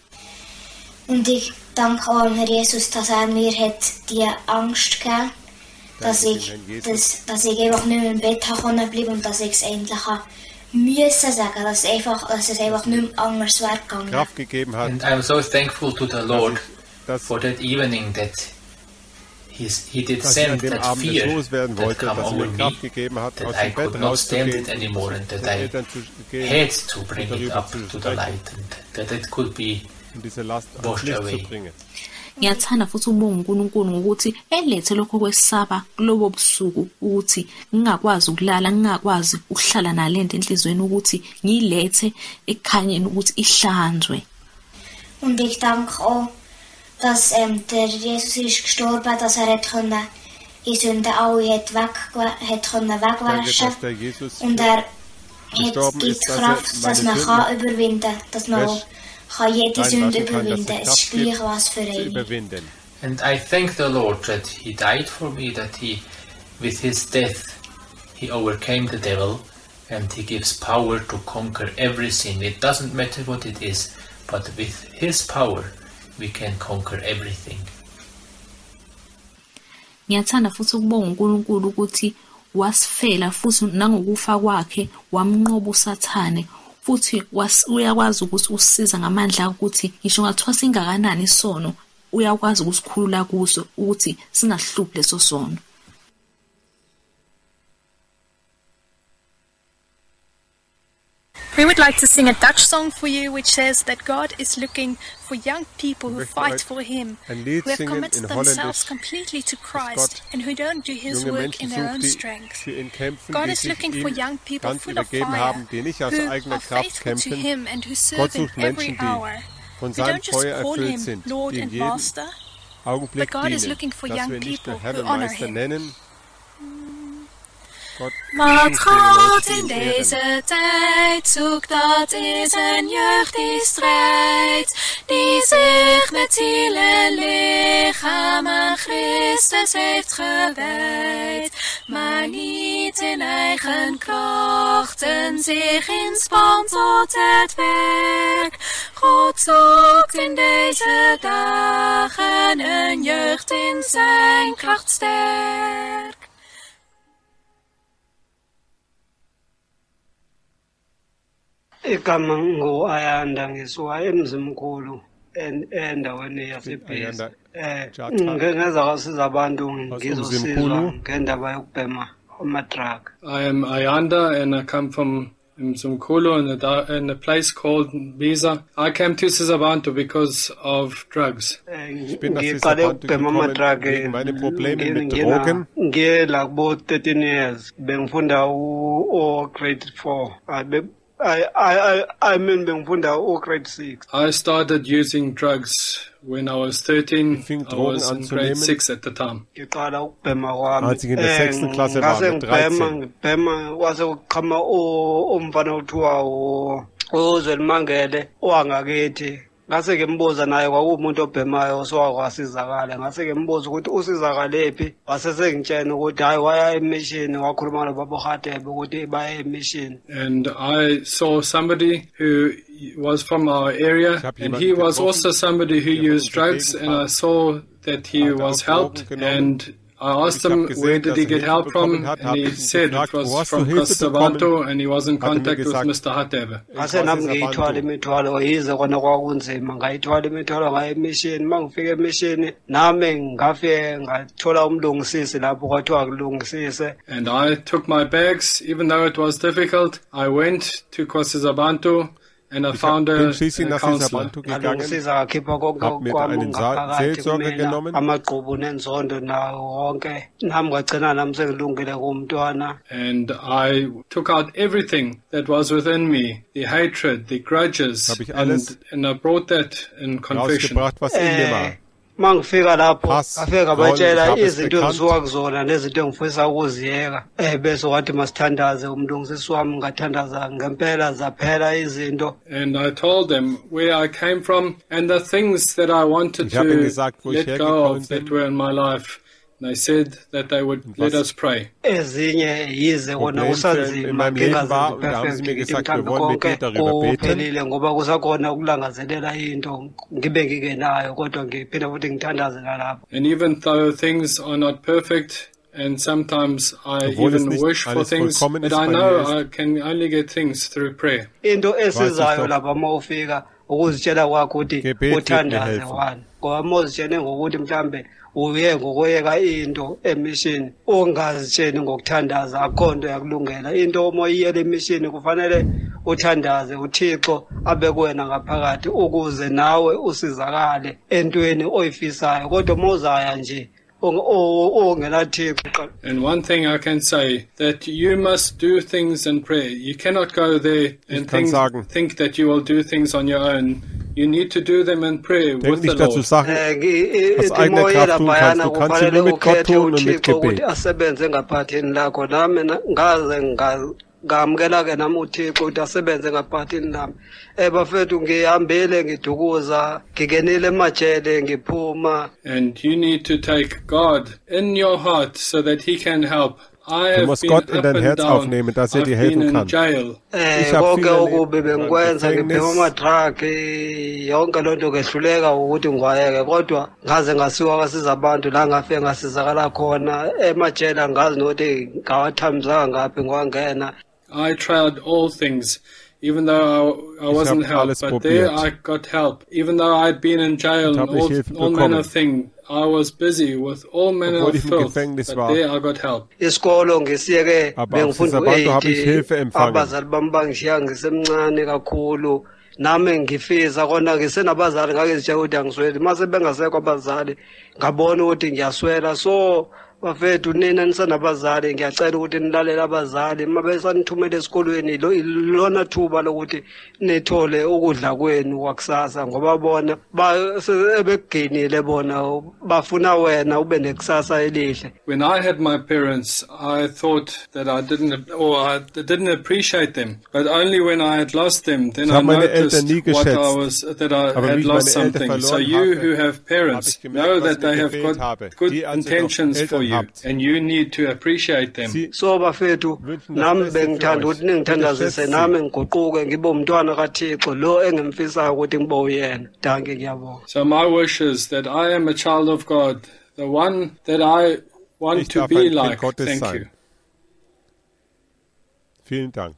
Und ich danke auch Herr Jesus, dass er mir hat die Angst gegeben, dass ich, dass, dass ich einfach nicht mehr im Bett bleiben konnte und dass ich es endlich müssen sagen, dass, einfach, dass es einfach nicht mehr anders wäre gegangen. Kraft gegeben hat. And I'm so thankful to the Lord for that evening that He's, he did send that fear that come over me, that I could not stand it anymore and that I had to bring it up to the light and that it could be washed away. Ngiyathanda futhi ubonga uNkulunkulu ngokuthi elethe lokho kwesaba kulobo busuku ukuthi ngingakwazi ukulala, ngingakwazi ukuhlala nalento enhlizweni ukuthi ngilethe ekhanyeni ukuthi ihlanzwe. Und ich danke auch, dass ähm, der Jesus ist gestorben, dass er hat können die Sünde alle hat weg, hat können wegwaschen und er hat, gibt Kraft, dass man kann überwinden, dass man kann jede Sünde überwinden. Es ist gleich was für ihn. And I thank the Lord that He died for me, that He, with His death, He overcame the devil, and He gives power to conquer every sin. It doesn't matter what it is, but with His power, we can conquer everything. Ngiyathanda futhi ukubonga uNkulunkulu ukuthi wasifela futhi nangokufa kwakhe wamnqoba uSathane futhi uyakwazi ukuthi usisiza ngamandla ukuthi ngisho ngathiwa singakanani isono uyakwazi ukusikhulula kuso ukuthi singahluphi leso sono. We would like to sing a Dutch song for you which says that God is looking for young people who fight for Him, who have committed themselves completely to Christ and who don't do His work in their own strength. God is looking for young people full of fire, who are faithful to Him and who serve Him every hour. We don't just call Him Lord and Master, but God is looking for young people who honor Him. Wat God in deze tijd zoekt, dat is een jeugd die strijdt, die zich met ziel en lichaam aan Christus heeft gewijd, maar niet in eigen krachten zich inspant tot het werk. God zoekt in deze dagen een jeugd in zijn kracht sterk. Igama ngo-Ayanda ngisuka emzimkhulu endaweni yasebhezi. Eh ngingeza kwasiza abantu ngizosizwa ngendaba yokubhema ama-drug. I am Ayanda and I come from Mzimkhulu in a, in a place called Biza. I came to Sizabantu because of drugs. Ich bin nach Sizabantu gekommen wegen meiner Probleme mit Drogen. Ngiye la kubo thirteen years bengifunda u grade four. I I I I mean bengifunda u grade six. I started using drugs when I was thirteen. I was in grade six at the time. Ngiqala ukubhema kwami. Als ich in der sechsten Klasse war mit dreizehn. Ngibhema wase uqhama umfana othiwa uZwelimangele owangakithi. Ngase ngimbuza naye kwakuumuntu obhemayo sowakwasizakala. Ngase ngimbuza ukuthi usizakalephi. Wase sengitshena ukuthi hayi waya emission wakhuluma nobaba Khatebe ukuthi baya emission. And I saw somebody who was from our area and he was also somebody who used drugs, and I saw that he was helped, and I asked him where did he get help from, and he said it was from Kosovo, and he was in contact with Mister Khatebe. Ngase nami ngiyithwala imithwalo yize kona kwakunzima ngayithwala imithwalo ngaye emission. Mangifika emission nami ngafike ngathola umlungisisi lapho kwathiwa kulungisise. And I took my bags, even though it was difficult. I went to Kosovo and I found a, a counselor. Hab mir einen Seelsorger genommen. And I took out everything that was within me, the hatred, the grudges, and, and I brought that in confession. Mangifika lapho afika ngabatshela izinto engisuka kuzona nezinto engifisa ukuziyeka eh bese wathi masithandaze umlungisisi wami ngathandaza ngempela zaphela izinto. And I told them where I came from and the things that I wanted to let go of that were in my life. And I said that they would let us pray. Ezinye yize wona usanzima ngingaziphelile ngoba kusakhona ukulangazelela into ngibe ngike nayo kodwa ngiphinda futhi ngithandazela lapho. And even though things are not perfect, and sometimes I even wish for things, but I know I can only get things through prayer. Into esizayo lapha mawufika ukuzitshela kwakho ukuthi uthandaze wani. Ngoba mawuzitshene ngokuthi mhlambe uye ngokoyeka into emission ongazitsheni ngokuthandaza akhonto yakulungela into omoyiyele emission kufanele uthandaze uThixo abe kuwena ngaphakathi ukuze nawe usizakale entweni oyifisayo kodwa mozaya nje. And one thing I can say, that you must do things in prayer. You cannot go there and think, think that you will do things on your own. You need to do them in prayer Denk with the nicht dazu Lord. Sachen aus eigener Kraft tun kannst. Du kannst sie nur mit Gott tun und mit Gebet. Asebenze ngaphathini lakho nami ngaze ngamukela ke nami uThixo ukuthi asebenze ngaphathini lami. Eh bafethu ngihambile ngidukuza ngikenile emajele ngiphuma. And you need to take God in your heart so that he can help. Du musst Gott in dein Herz aufnehmen, dass er dir helfen kann. Ich habe viele bengikwenza ngiphema ama-truck yonke loo nto ngehluleka ukuthi ngiwayeke kodwa ngaze ngasuka kwasiza abantu la ngafike ngasizakala khona emajele ngazi nokuthi ngawathambisanga ngaphi ngiwangena. I tried all things, even though I, I wasn't helped, but there I got help. Even though I'd been in jail and all, all manner of things, I was busy with all manner of filth, but there I got help. Isikolo ngisiyeke bengifunda u-eighty, abazali bami bangishiya ngisemncane kakhulu. Nami ngifisa kona ngisenabazali ngake ngitshela ukuthi angisweli. Mase bengasekho abazali ngabona ukuthi ngiyaswela. So bafethu nina nisanabazali ngiyacela ukuthi nilalela abazali mabesanithumele esikolweni lona thuba lokuthi nithole ukudla kwenu kwakusasa ngoba bona sebegenile bona bafuna wena ube nekusasa elihle. When I had my parents, I thought that I didn't or I didn't appreciate them, but only when I had lost them then I noticed what I was that I had lost something. So you who have parents know that they have got good intentions for you. And you need to appreciate them. So bafethu nami bengithanda ukuthi ningithandazise nami ngiguquke ngibe umntwana kaThixo lo engimfisayo ukuthi ngibe uyena. Danke ngiyabonga. So my wish is that I am a child of God, the one that I want to be like. Thank you. Vielen Dank.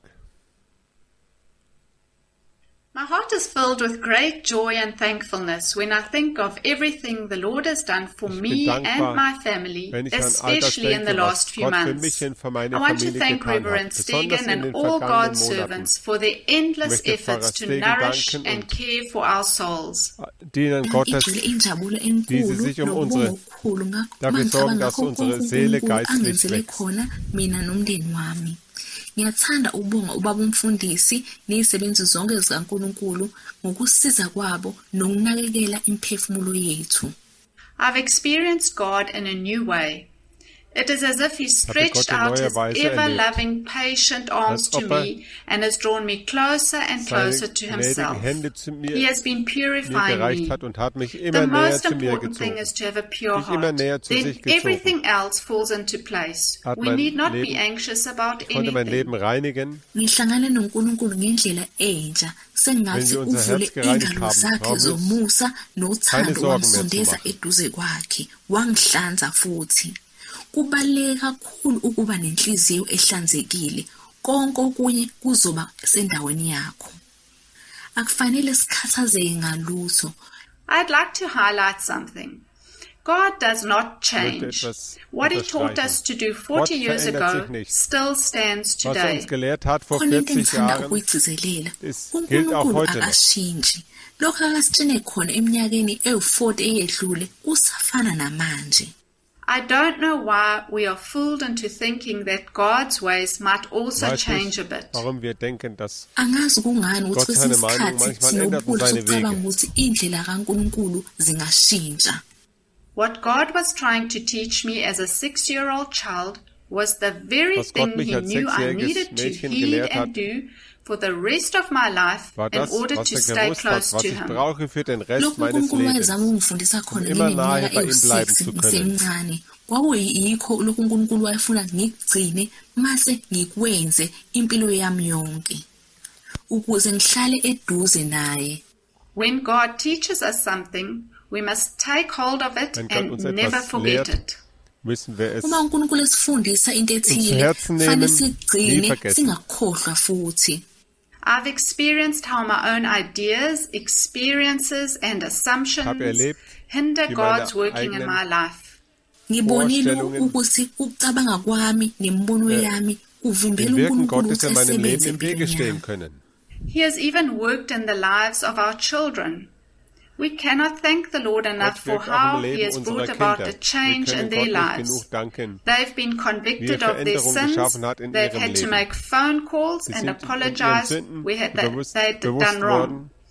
My heart is filled with great joy and thankfulness when I think of everything the Lord has done for me and my family, especially in the last few months. I want to thank Reverend Stegen and all God's servants for their endless efforts to nourish and care for our souls. Dienen Gottes, die sie sich um unsere, dafür sorgen, dass unsere Seele geistlich wächst. Ngiyathanda ukubonga ubaba umfundisi nezisebenzi zonke zikaNkulunkulu ngokusiza kwabo nokunakekela imphefumulo yethu. I've experienced God in a new way. It is as if He stretched out His ever-loving, patient arms to me and has drawn me closer and closer to Himself. He has been purifying me. The most important thing is to have a pure heart. Then everything else falls into place. We need not be anxious about anything. Ngihlangane noNkulunkulu ngendlela entsha sengathi uvule ingalo zakhe zomusa nothando wamsondeza eduze kwakhe wangihlanza futhi. Kubaluleke kakhulu ukuba nenhliziyo ehlanzekile konke okunye kuzoba sendaweni yakho akufanele sikhathazeke ngalutho. I'd like to highlight something. God does not change. What He taught us to do forty years ago still stands today. Khona into engithanda ukuyigcizelela uNkulunkulu akashintshi. Lokho akasitshene khona eminyakeni ewu-forty eyedlule kusafana namanje. I don't know why we are fooled into thinking that God's ways might also change a bit. Angazi kungani ukuthi kwesinye isikhathi sinobulwa sokucabanga ukuthi indlela kaNkulunkulu zingashintsha. What God was trying to teach me as a six-year-old child was the very thing He knew I needed to heed and do for the rest of my life in order to stay close to Him. Kwakuyikho lokhu uNkulunkulu wayefuna ngikugcine mase ngikwenze impilo yami yonke ukuze ngihlale eduze naye. When God teaches us something, we must take hold of it and never forget it. Uma uNkulunkulu esifundisa into ethile, kufanele sigcine singakhohlwa futhi. I've experienced how my own ideas, experiences, and assumptions hinder God's working in my life. Ngibonile ukuthi ukucabanga kwami nembono yami kuvimbela uNkulunkulu ukuthi asebenze empilweni yami. He has even worked in the lives of our children. We cannot thank the Lord enough for how He has brought about a change in their lives. They've been convicted of their sins. They've had to make phone calls and apologize where they'd done wrong.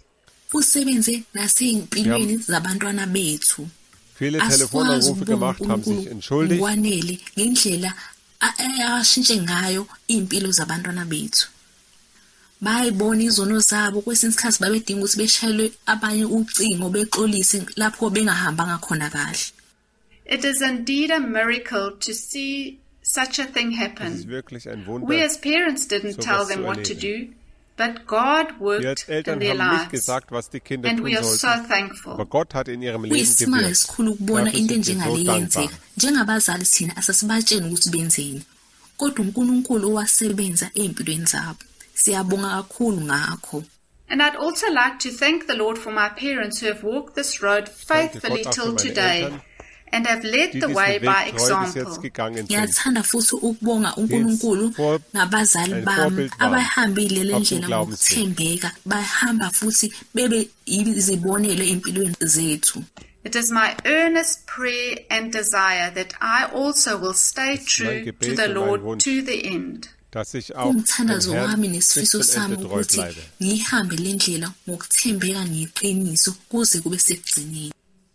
usebenze nasempilweni zabantwana bethu. Viele Telefonanrufe gemacht, haben sich entschuldigt. Ngwanele ngendlela ashintshe ngayo impilo zabantwana bethu. Bayibona izono zabo kwesinye isikhathi babedinga ukuthi beshayelwe abanye ucingo bexolise lapho bengahambanga khona kahle. It is indeed a miracle to see such a thing happen. We as parents didn't tell them what to do, but God worked in their lives, and we are so thankful. Aber Gott hat in ihrem Leben gewirkt. Isikhulu ukubona into enjengale yenzeka. Njengabazali thina asasibatsheni ukuthi benzeni. Kodwa uNkulunkulu wasebenza empilweni zabo. Siyabonga kakhulu ngakho. And I'd also like to thank the Lord for my parents who have walked this road faithfully till today and have led the way by example. Ngiyathanda futhi ukubonga uNkulunkulu nabazali bami abahambile le ndlela ngokuthembeka, bahamba futhi bebe izibonelo empilweni zethu. It is my earnest prayer and desire that I also will stay true to the Lord to the end. Dass ich auch umthandazo wami nesifiso sami ukuthi ngihambe le ndlela ngokuthembeka ngeqiniso kuze kube sekugcineni.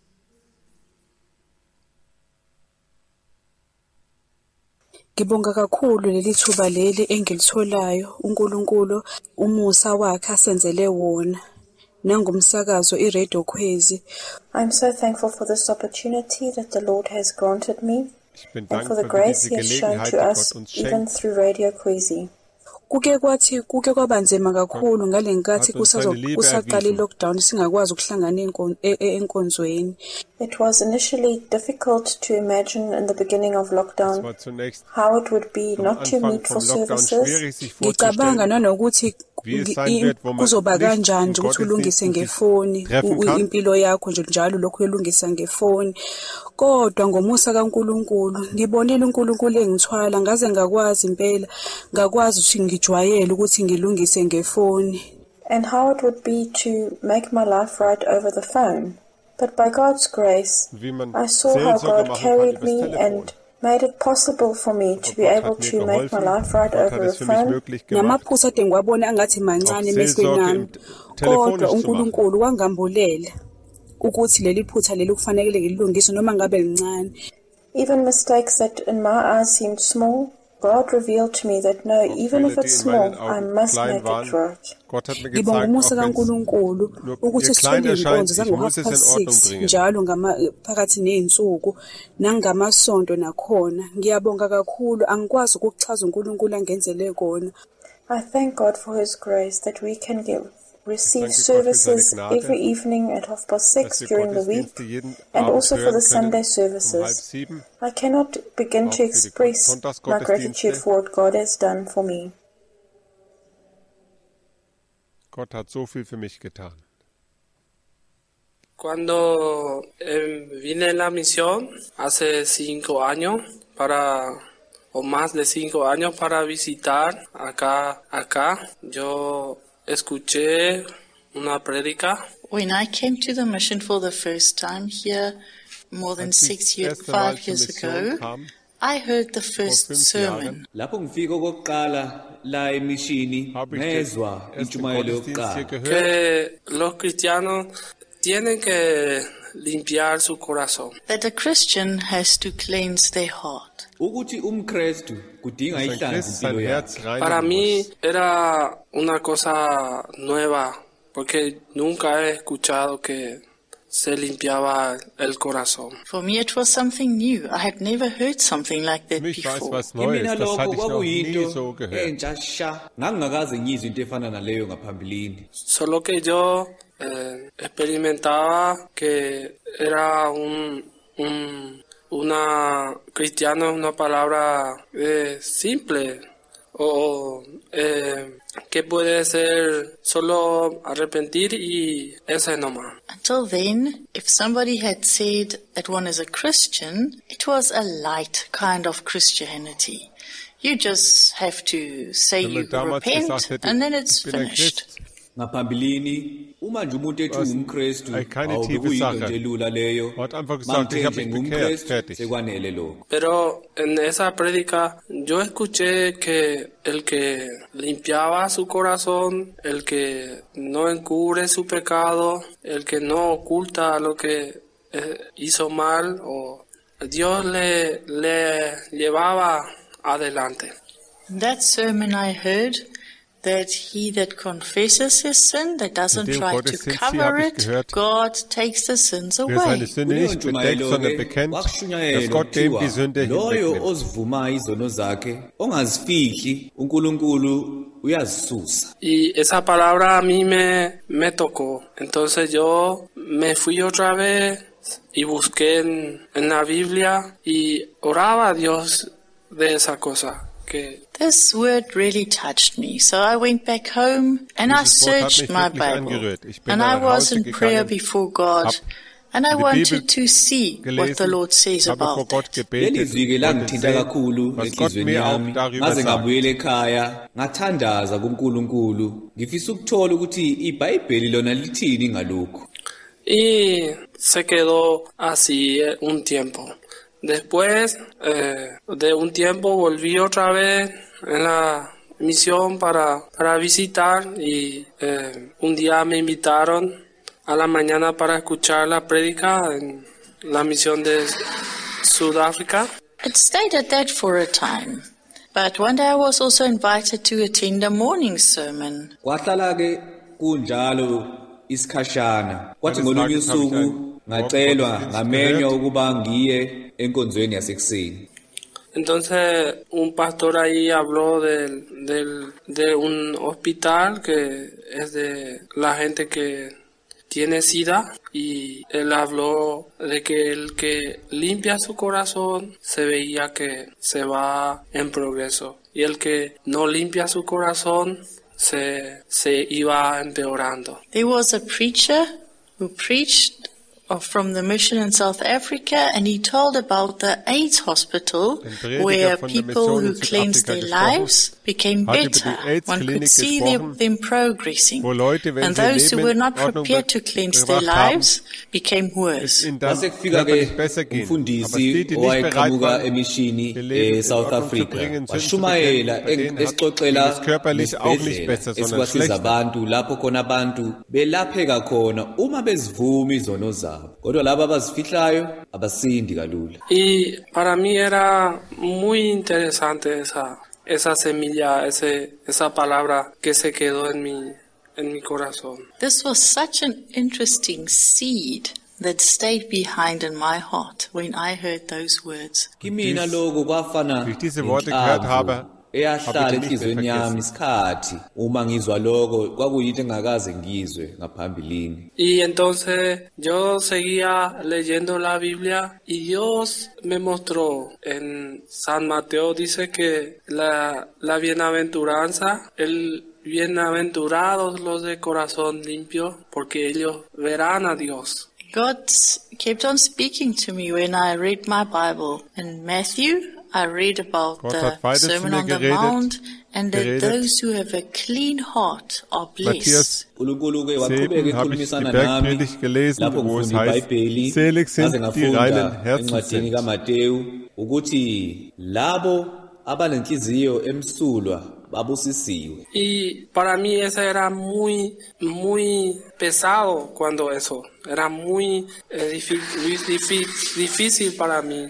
Ngibonga kakhulu leli thuba leli engilitholayo uNkulunkulu umusa wakhe asenzele wona nangumsakazo iRadio Khwezi. I'm so thankful for this opportunity that the Lord has granted me. And for the grace he has shown to us even through Radio Khwezi. Kuke kwathi kuke kwabanzima kakhulu ngalenkathi kusaqala ilockdown singakwazi ukuhlangana enkonzweni. It was initially difficult to imagine in the beginning of lockdown how it would be not to meet for services. Ngicabanga nanokuthi kuzoba kanjani nje ukuthi ulungise ngefoni impilo yakho nje njalo lokho uyelungisa ngefoni. Kodwa ngomusa kaNkulunkulu ngibonela uNkulunkulu engithwala ngaze ngakwazi impela ngakwazi ukuthi ngijwayele ukuthi ngilungise ngefoni. And how it would be to make my life right over the phone. But by God's grace, I saw how God carried me and made it possible for me to be able to make my life right over the phone. Namaphuzu ade ngiwabona angathi mancane emehlweni nami. Kodwa uNkulunkulu wangambulela ukuthi leli phutha leli kufanele ngilungise noma ngabe lincane. Even mistakes that in my eyes seemed small, God revealed to me that no, even if it's small, I must make it right. Ngibonga umusa kaNkulunkulu ukuthi sithole inkonzo zango-half past six njalo phakathi ney'nsuku nangamasonto nakhona. Ngiyabonga kakhulu, angikwazi ukuchaza uNkulunkulu angenzele kona. I thank God for his grace that we can give receive services every evening at half past six during the week and also for the Sunday services. I cannot begin to express my gratitude for what God has done for me. Gott hat so viel für mich getan. Cuando eh, vine en la misión hace cinco años para o más de cinco años para visitar acá acá yo escuché una prédica. When I came to the mission for the first time here, more than six years, five years ago, I heard the first sermon. Lapho ngifika okokuqala la emishini ngezwa intshumayelo yokuqala que los cristianos tienen que limpiar su corazón. That a Christian has to cleanse their heart. Ukuthi umKristu kudinga ihlanze impilo yakhe. Para mí era una cosa nueva porque nunca he escuchado que se limpiaba el corazón. For me it was something new. I had never heard something like that before. Kimina lokho kwakuyinto entsha sha ngangakaze ngizwe into efana naleyo ngaphambilini. Solo que yo eh, experimentaba que era un un una cristiano es una palabra eh, simple o eh, que puede ser solo arrepentir y ese nomás. Until then, if somebody had said that one is a Christian, it was a light kind of Christianity. You just have to say you repent and then it's finished. ngaphambilini uma nje umuntu ethi umKristu awukuyinto elula leyo sekwanele lokho. Pero en esa prédica yo escuché que el que limpiaba su corazón, el que no encubre su pecado, el que no oculta lo que eh, hizo mal, o Dios le, le llevaba adelante. That sermon I heard, that he that confesses his sin, that doesn't try to cover it, God takes the sins away. Wer seine Sünde nicht bedeckt, sondern bekennt, dass Gott dem die Sünde hinwegnimmt. Ozivuma izono zakhe ongazifihli uNkulunkulu uyazisusa. Y esa palabra a mí me, me tocó. Entonces yo me fui otra vez y busqué en, en la Biblia y oraba a Dios de esa cosa. Que This word really touched me, so I went back home and I searched my Bible, and I was in prayer before God, and I wanted to see what the Lord says about it. Lelizwi langithinta kakhulu enhlizweni yami, ngaze ngabuyela ekhaya, ngathandaza kuNkulunkulu, ngifisa ukuthola ukuthi iBhayibheli lona lithini ngalokho. Y se quedó así un tiempo. Después eh, de un tiempo volví otra vez en la misión para, para visitar y eh, un día me invitaron a la mañana para escuchar la prédica en la misión de Sudáfrica. It stayed at that for a time, but one day I was also invited to attend a morning sermon. Kwahlala-ke kunjalo isikhashana, kwathi ngolunye usuku ngacelwa ngamenywa ukuba ngiye enkonzweni yasekuseni. Entonces un pastor ahí habló del, del, de un hospital que es de la gente que tiene SIDA, y él habló de que el que limpia su corazón se veía que se va en progreso, y el que no limpia su corazón se, se iba empeorando. There was a preacher who preached from the mission in South Africa, and he told about the AIDS hospital where people who cleansed their lives became better. One could see them, them progressing, and those who were not prepared to cleanse their lives became worse. Umfundisi owayeqhamuka emishini eSouth Africa washumayela exoxela isibhedlela esiwasiza abantu lapho khona abantu belapheka khona uma bezivuma izono zabo. Y para mí era muy interesante esa esa semilla, ese esa palabra que se quedó en mi en mi corazón. This was such an interesting seed that stayed behind in my heart when I heard those words. Kimina logo kwafana diese Worte gehört habe, eyahlala enhlizweni yami isikhathi uma ngizwa lokho kwakuyinto engakaze ngizwe ngaphambilini. Y entonces yo seguía leyendo la Biblia y Dios me mostró en San Mateo, dice que la la bienaventuranza, el bienaventurados los de corazón limpio, porque ellos verán a Dios. God kept on speaking to me when I read my Bible. In Matthew, I read about Gott the Sermon on the geredet, Mount, and that geredet. those who have a clean heart are blessed. Matthias zehn habe ich die Bergpredigt gelesen, wo es heißt, selig sind die reinen Herzen sind. Ukuthi labo abanenhliziyo emsulwa babusisiwe. Y para mí eso era muy muy pesado cuando eso era muy eh, difícil, difícil para mí.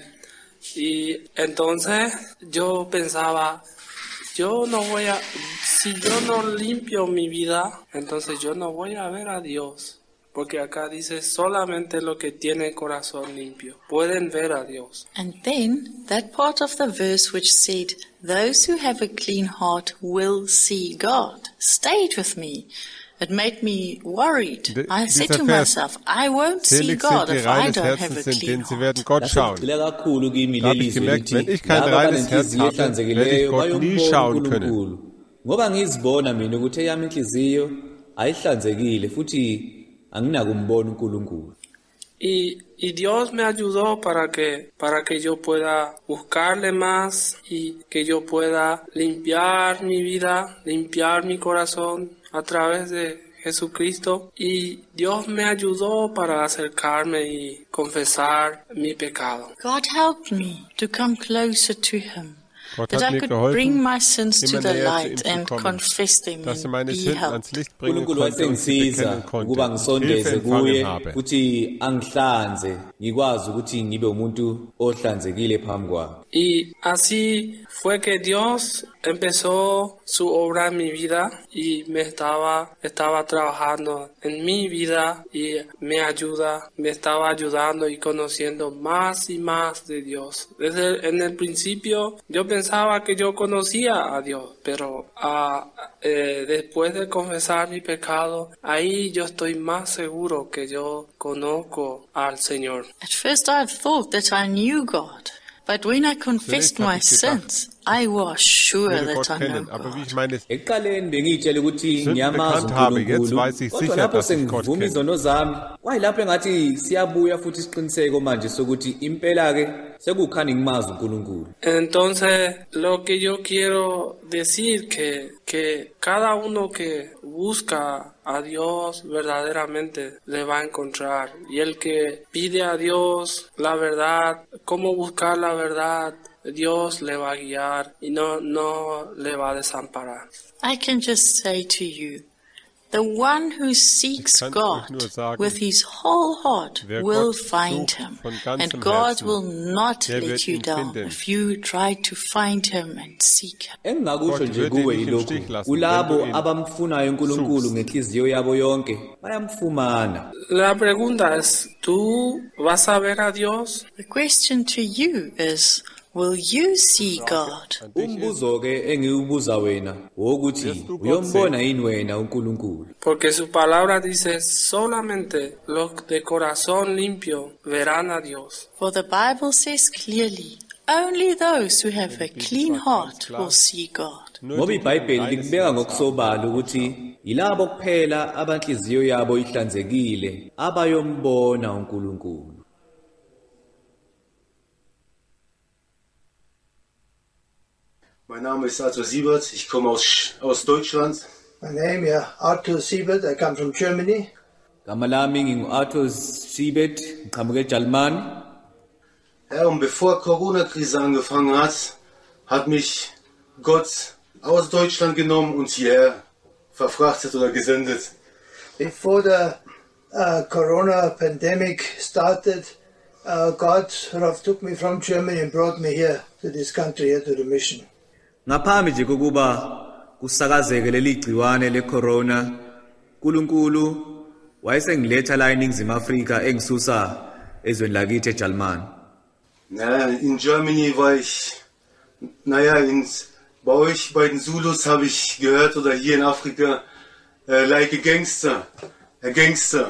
Y entonces yo pensaba, yo no voy a, si yo no limpio mi vida, entonces yo no voy a ver a Dios. Porque acá dice solamente lo que tiene corazón limpio pueden ver a Dios. And then that part of the verse which said, those who have a clean heart will see God, stayed with me. It made me worried. De, I said to myself, I won't see God if I don't have a clean heart. Sie werden Gott schauen. Da habe ich gemerkt, wenn ich kein reines Herz habe, werde ich Gott nie schauen können. Ngoba ngizibona mina ukuthi eyami inhliziyo ayihlanzekile futhi anginakumbona uNkulunkulu. Y y Dios me ayudó para que para que yo pueda buscarle más y que yo pueda limpiar mi vida, limpiar mi corazón a través de Jesucristo y Dios me ayudó para acercarme y confesar mi pecado. God helped me to come closer to him. That I could bring my sins to the light and confess them and be helped. uNkulunkulu wasengisiza ukuba ngisondeze kuye futhi angihlanze ngikwazi ukuthi ngibe umuntu ohlanzekile phambi kwakhe. Y así fue que Dios empezó su obra en mi vida y me estaba estaba trabajando en mi vida y me ayuda, me estaba ayudando y conociendo más y más de Dios. Desde en el principio yo pensaba que yo conocía a Dios, pero uh, eh, después de confesar mi pecado, ahí yo estoy más seguro que yo conozco al Señor. At first I thought that I knew God. But when I confessed my sins, I was sure that I know God. Eqaleni bengitshela ukuthi ngiyamazi uNkulunkulu, kodwa lapho sengivuma izono zami, kwayilapho engathi siyabuya futhi isiqiniseko manje sokuthi impela ke sekukhani ngimazi uNkulunkulu. Entonces, lo que yo quiero decir que que cada uno que busca a Dios verdaderamente le va a encontrar, y el que pide a Dios la verdad, cómo buscar la verdad, Dios le va a guiar y no no le va a desamparar. I can just say to you, the one who seeks God with his whole heart will find him, and God will not let you down if you try to find him and seek him. Engakusho nje kuwe ilokhu, kulabo abamfunayo uNkulunkulu ngenhliziyo yabo yonke bayamfumana. La pregunta es, ¿tú vas a ver a Dios? The question to you is, will you see God? Umbuzo ke engiubuza wena wokuthi uyombona yini wena uNkulunkulu? Porque su palabra dice, solamente los de corazón limpio verán a Dios. For the Bible says clearly, only those who have a clean heart will see God. Ngoba iBhayibheli likubeka ngokusobala ukuthi yilabo kuphela abanhliziyo yabo ihlanzekile abayombona uNkulunkulu. Mein Name ist Arthur Siebert, ich komme aus, aus Deutschland. My name is Arthur Siebert, I come from Germany. Gama lami ngingu-Arthur Siebert, ngiqhamuke eJalimani. Ja, und bevor Corona-Krise angefangen hat, hat mich Gott aus Deutschland genommen und hierher verfrachtet oder gesendet. Before the uh, Corona pandemic started, uh, God took me from Germany and brought me here to this country, here to the mission. Ngaphambi nje kokuba kusakazeke leli gciwane lecorona, uNkulunkulu wayesengiletha la eNingizimu Afrika engisusa ezweni lakithi eJalimani. Na, in Germany war ich, naja, in, bei euch, bei den Zulus habe ich gehört, oder hier in Afrika, uh, like a gangster, a gangster.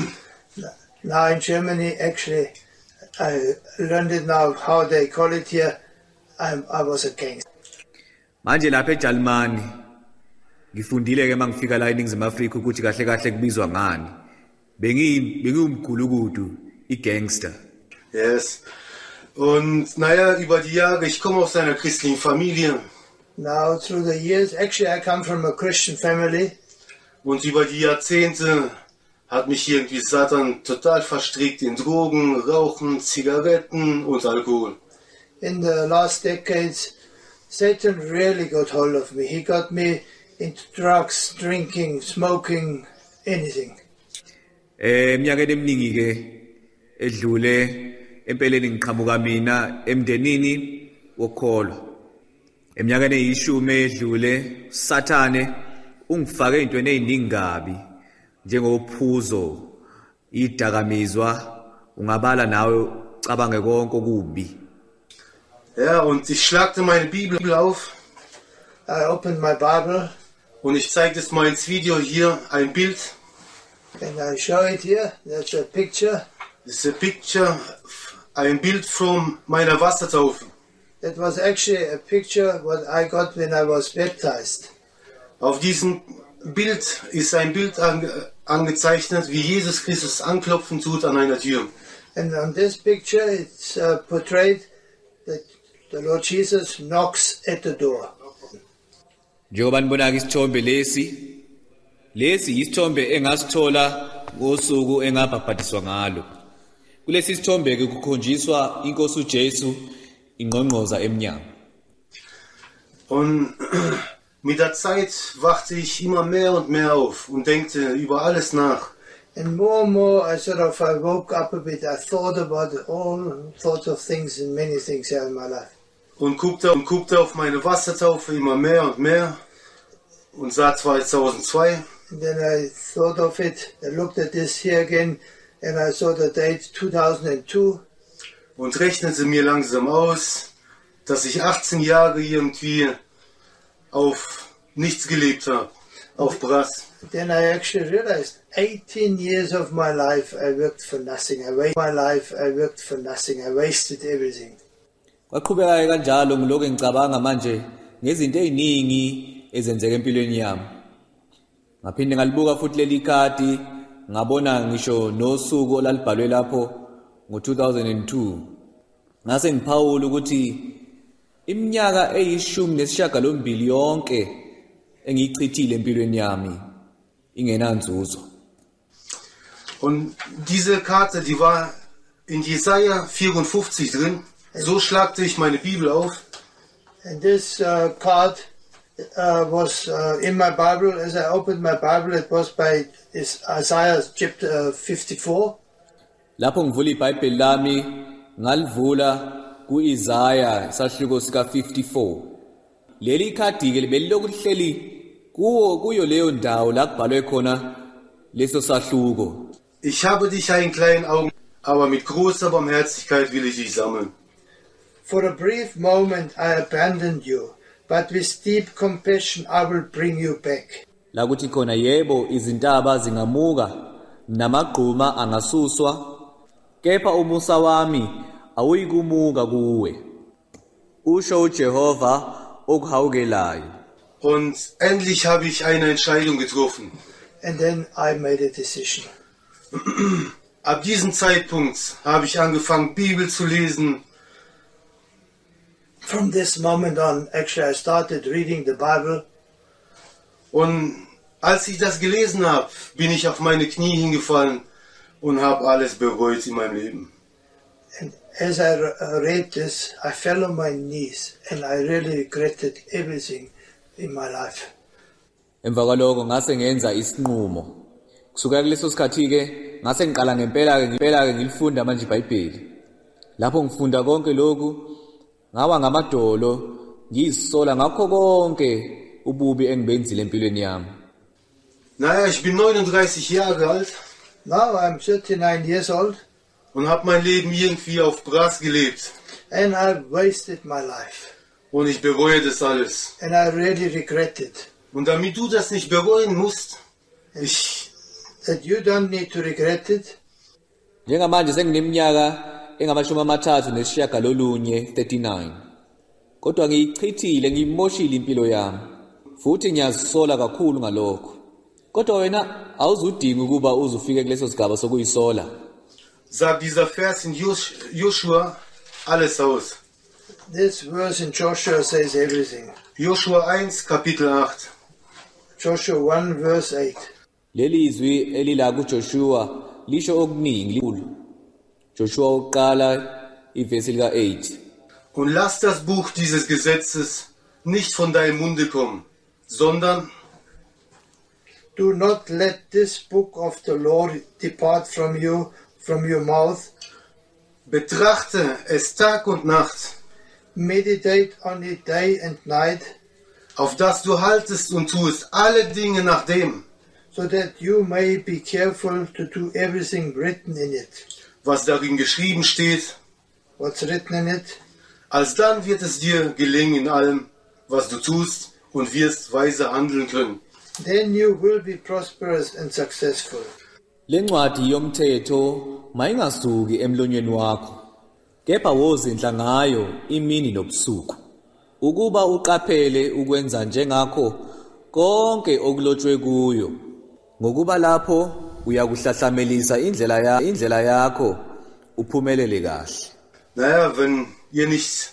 Now in Germany, actually, I learned it now how they call it here. I'm, I was a gangster. Manje lapha eJalimani ngifundile ke mangifika la eNingizimu Afrika ukuthi kahle kahle kubizwa ngani. Bengi bengiumgulukudu, igangster. Yes. Und naja, über die Jahre, ich komme aus einer christlichen Familie. Now through the years, actually I come from a Christian family. Und über die Jahrzehnte hat mich irgendwie Satan total verstrickt in Drogen, Rauchen, Zigaretten und Alkohol. In the last decades, Satan really got hold of me. He got me into drugs, drinking, smoking, anything. Eh eminyakeni eminingi ke edlule empeleni ngiqhamuka mina emndenini wokholo. Eminyakeni eyishumi edlule Sathane ungifake ezintweni eziningi kabi njengophuzo, idakamizwa, ungabala nawe cabange konke okubi. Ja, und ich schlagte meine Bibel auf. I opened my Bible. Und ich zeige das mal ins Video hier, ein Bild. And I show it here. That's a picture. This is a picture, ein Bild von meiner Wassertaufe. That was actually a picture what I got when I was baptized. Auf diesem Bild ist ein Bild ange angezeichnet, wie Jesus Christus anklopfen tut an einer Tür. And on this picture it's uh, portrayed that the Lord Jesus knocks at the door. Njengoba nibona isithombe lesi Lesi yisithombe engasithola ngosuku engabhabhadiswa ngalo. Kulesi sithombe ke kukhonjiswa inkosi uJesu ingqongqoza emnyango. Und mit der Zeit wachte ich immer mehr und mehr auf und denkte über alles nach. And more and more I sort of I woke up a bit. I thought about all sorts of things and many things here in my life. Und guckte, und guckte auf meine Wassertaufe immer mehr und mehr und sah zweitausendzwei. And then I thought of it. I looked at this here again and I saw the date two thousand two. Und rechnete mir langsam aus, dass ich achtzehn Jahre irgendwie auf nichts gelebt habe, auf Brass. Then I actually realized eighteen years of my life I worked for nothing. I wasted my life I worked for nothing. I wasted everything. Kwaqhubeka kanjalo ngiloko ngicabanga manje ngezinto eziningi ezenzeka empilweni yami. Ngaphinde ngalibuka futhi leli khadi ngabona ngisho nosuku olalibhalwe lapho ngo two thousand two. Ngase ngiphawula ukuthi iminyaka eyishumi nesishiyagalombili yonke engiyichithile empilweni yami ingenanzuzo. Und diese Karte, die war in Jesaja vierundfünfzig drin. So schlagte ich meine Bibel auf. And this uh, card uh, was uh, in my Bible. As I opened my Bible, it was by Isaiah chapter uh, fifty-four. Lapho ngivula iBhayibheli lami ngalivula ku-Isaiah isahluko sika fifty-four. Leli khadi ke libelilokhu lihleli kuwo kuyo leyo ndawo la kubhalwe khona leso sahluko. Ich habe dich in kleinen Augen, aber mit großer Barmherzigkeit will ich dich sammeln. For a brief moment I abandoned you, but with deep compassion I will bring you back. La kuthi khona yebo izintaba zingamuka namagquma angasuswa kepha umusa wami awuyikumuka kuwe. Usho uJehova okuhawukelayo. Und endlich habe ich eine Entscheidung getroffen. And then I made a decision. Ab diesem Zeitpunkt habe ich angefangen, Bibel zu lesen. From this moment on, actually, I started reading the Bible. Und als ich das gelesen habe, bin ich auf meine Knie hingefallen und habe alles bereut in meinem Leben. And as I read this, I fell on my knees and I really regretted everything in my life. Emva kwalokho ngase ngenza isinqumo. Kusuka kuleso sikhathi ke ngase ngiqala ngempela ke ngempela ke ngilifunda manje iBhayibheli. Lapho ngifunda konke lokhu ngawa ngamadolo ngizisola ngakho konke ububi engibenzile empilweni yami. Naja, ich bin neununddreißig Jahre alt. Now I'm thirty-nine years old. Und habe mein Leben irgendwie auf Brass gelebt. And I've wasted my life. Und ich bereue das alles. And I really regret it. Und damit du das nicht bereuen musst, ich... That you don't need to regret it. Njengamanje sengineminyaka engamashumi amathathu nesishiyagalolunye thirty-nine. Kodwa ngiyichithile ngimoshile impilo yami. Futhi ngiyazisola kakhulu ngalokho. Kodwa wena awuzudinga ukuba uzufike kuleso sigaba sokuyisola. Sagt dieser Vers in Joshua alles aus. This verse in Joshua says everything. Joshua eins, Kapitel acht. Joshua one, verse eight. Leli izwi elila kuJoshua lisho okuningi likhulu. Joshua uqala ivesi lika eight. Und lass das Buch dieses Gesetzes nicht von deinem Munde kommen, sondern do not let this book of the law depart from you, from your mouth. Betrachte es Tag und Nacht. Meditate on it day and night. Auf das du haltest und tust alle Dinge nach dem. So that you may be careful to do everything written in it. Was darin geschrieben steht. What's written in it? Alsdann wird es dir gelingen in allem, was du tust, und wirst weise handeln können. Then you will be prosperous and successful. Lencwadi yomthetho mayingasuki emlonyeni wakho, kepha wozindla ngayo imini nobusuku, ukuba uqaphele ukwenza njengakho konke okulotshwe kuyo. Ngokuba lapho uyakuhlahlamelisa indlela ya indlela yakho uphumelele kahle. Naja, wenn ihr nicht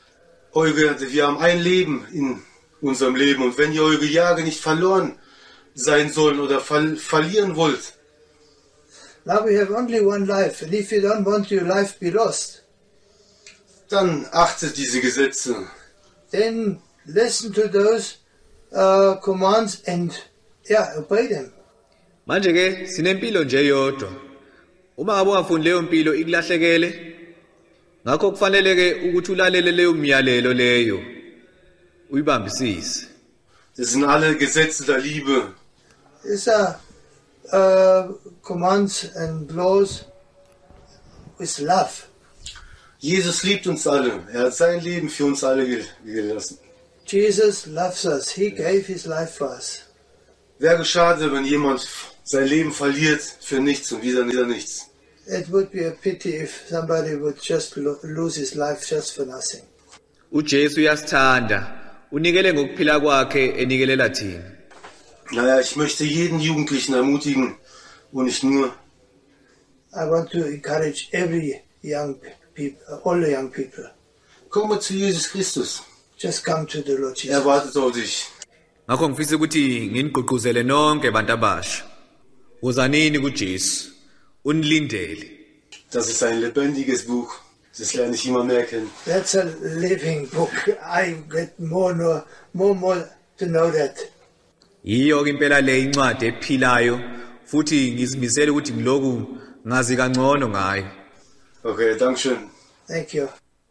eure, wir haben ein Leben in unserem Leben und wenn ihr eure Jahre nicht verloren sein sollen oder fall, verlieren wollt. Now we have only one life, and if you don't want your life be lost, dann achtet diese Gesetze. Then listen to those uh, commands and yeah, obey them. Manje ke sinempilo nje yodwa. Uma ngabe ungafuni leyo mpilo ikulahlekele, ngakho kufanele ke ukuthi ulalele leyo myalelo leyo. Uyibambisise. Das sind alle Gesetze der Liebe. These are uh, commands and laws with love. Jesus liebt uns alle. Er hat sein Leben für uns alle gelassen. Jesus loves us. He gave his life for us. Wäre schade, wenn jemand sein Leben verliert für nichts und wieder, wieder nichts. It would be a pity if somebody would just lo- lose his life just for nothing. uJesu uyasithanda. Unikele ngokuphila kwakhe enikelela thina. Naja, ich möchte jeden Jugendlichen ermutigen und nicht nur. I want to encourage every young people, all the young people. Komme zu Jesus Christus. Just come to the Lord Jesus. Er wartet auf dich. Ngakho ngifisa ukuthi nginigqugquzele nonke abantu abasha. Wozanini kuJesu. Unilindele. Das ist ein lebendiges Buch. Das lerne ich immer mehr kennen. That's a living book. I get more and more, more, more to know that. Yiyo ke impela le incwadi ephilayo futhi ngizimisela ukuthi ngiloku ngazi kangcono ngayo. Okay, danke schön. Thank you.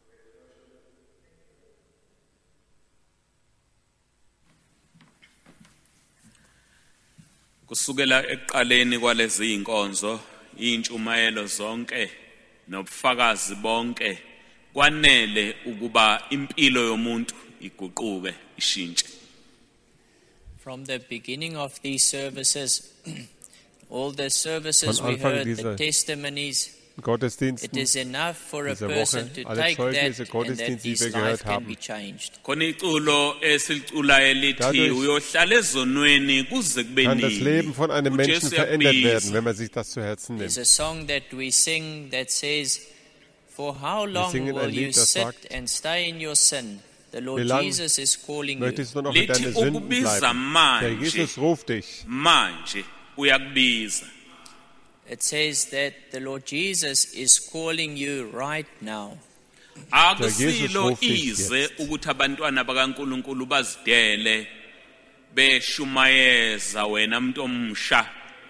Kusukela eqaleni kwalezi inkonzo, intshumayelo zonke nobufakazi bonke kwanele ukuba impilo yomuntu iguquke ishintshe. From the beginning of these services, all the services we heard, the testimonies, it is enough for a person to take that and that his life can be changed. Khona iculo esilculayo lithi uyohlala ezonweni kuze kube kann das Leben von einem Menschen verändert werden, wenn man sich das zu Herzen There's nimmt. a song that we sing that says, "For how long will you sit and stay in your sin? The Lord Jesus is calling you." Möchtest du noch in deine Sünden bleiben? Der Jesus ruft dich. Manje uyakubiza. It says that the Lord Jesus is calling you right now. Akusilo ize ukuthi abantwana bakaNkuluNkulu bazidele beshumayeza wena umuntu omsha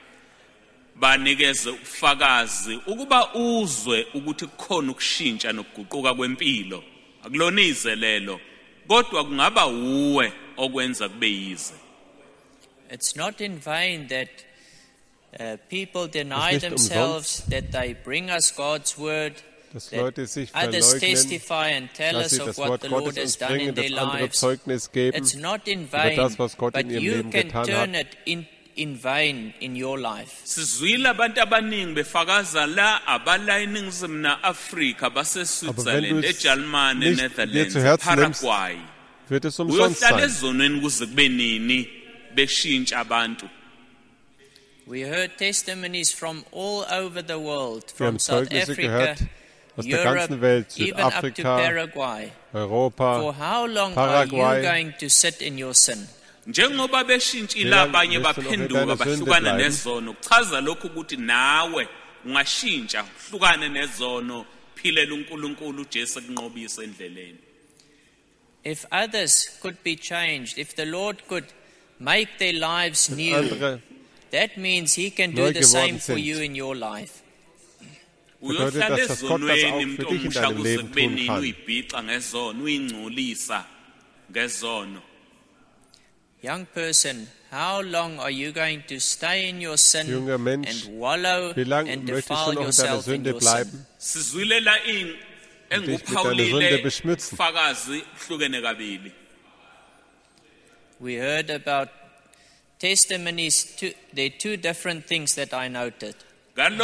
banikeze ufakazi ukuba uzwe ukuthi kukhona ukushintsha nokuguquka kwempilo. Akulonize lelo kodwa kungaba uwe okwenza kube yize. It's not in vain that Uh, people deny themselves, that they bring us God's word, that others testify and tell us of what the Lord has done in their lives. It's not in vain, but you can turn it in, in vain in your life. Sizwile abantu abaningi befakaza la abala eningizimu na Afrika base Switzerland, eJalimane, eNetherlands, Paraguay. Wird es umsonst sein. Uyohlala ezonweni kuze kube nini beshintsha abantu. We heard testimonies from all over the world, from South Africa, Europe, even up to Paraguay. Europa, For how long Paraguay. are you going to sit in your sin? Njengoba beshintshile abanye baphenduka bahlukana nezono kuchaza lokhu ukuthi nawe ungashintsha uhlukane nezono philela uNkulunkulu uJesu kunqobisa endleleni. If others could be changed, if the Lord could make their lives new, that means he can do the same for you in your life. Bedeutet das, dass Gott das auch für dich in deinem Leben tun kann. Young person, how long are you going to stay in your sin Junger Mensch, and wallow wie lange and möchtest du defile noch in deiner yourself in Sünde your bleiben sin? und dich mit deiner Sünde beschmutzen? We heard about testimonies. Two, there are two different things that I noted. In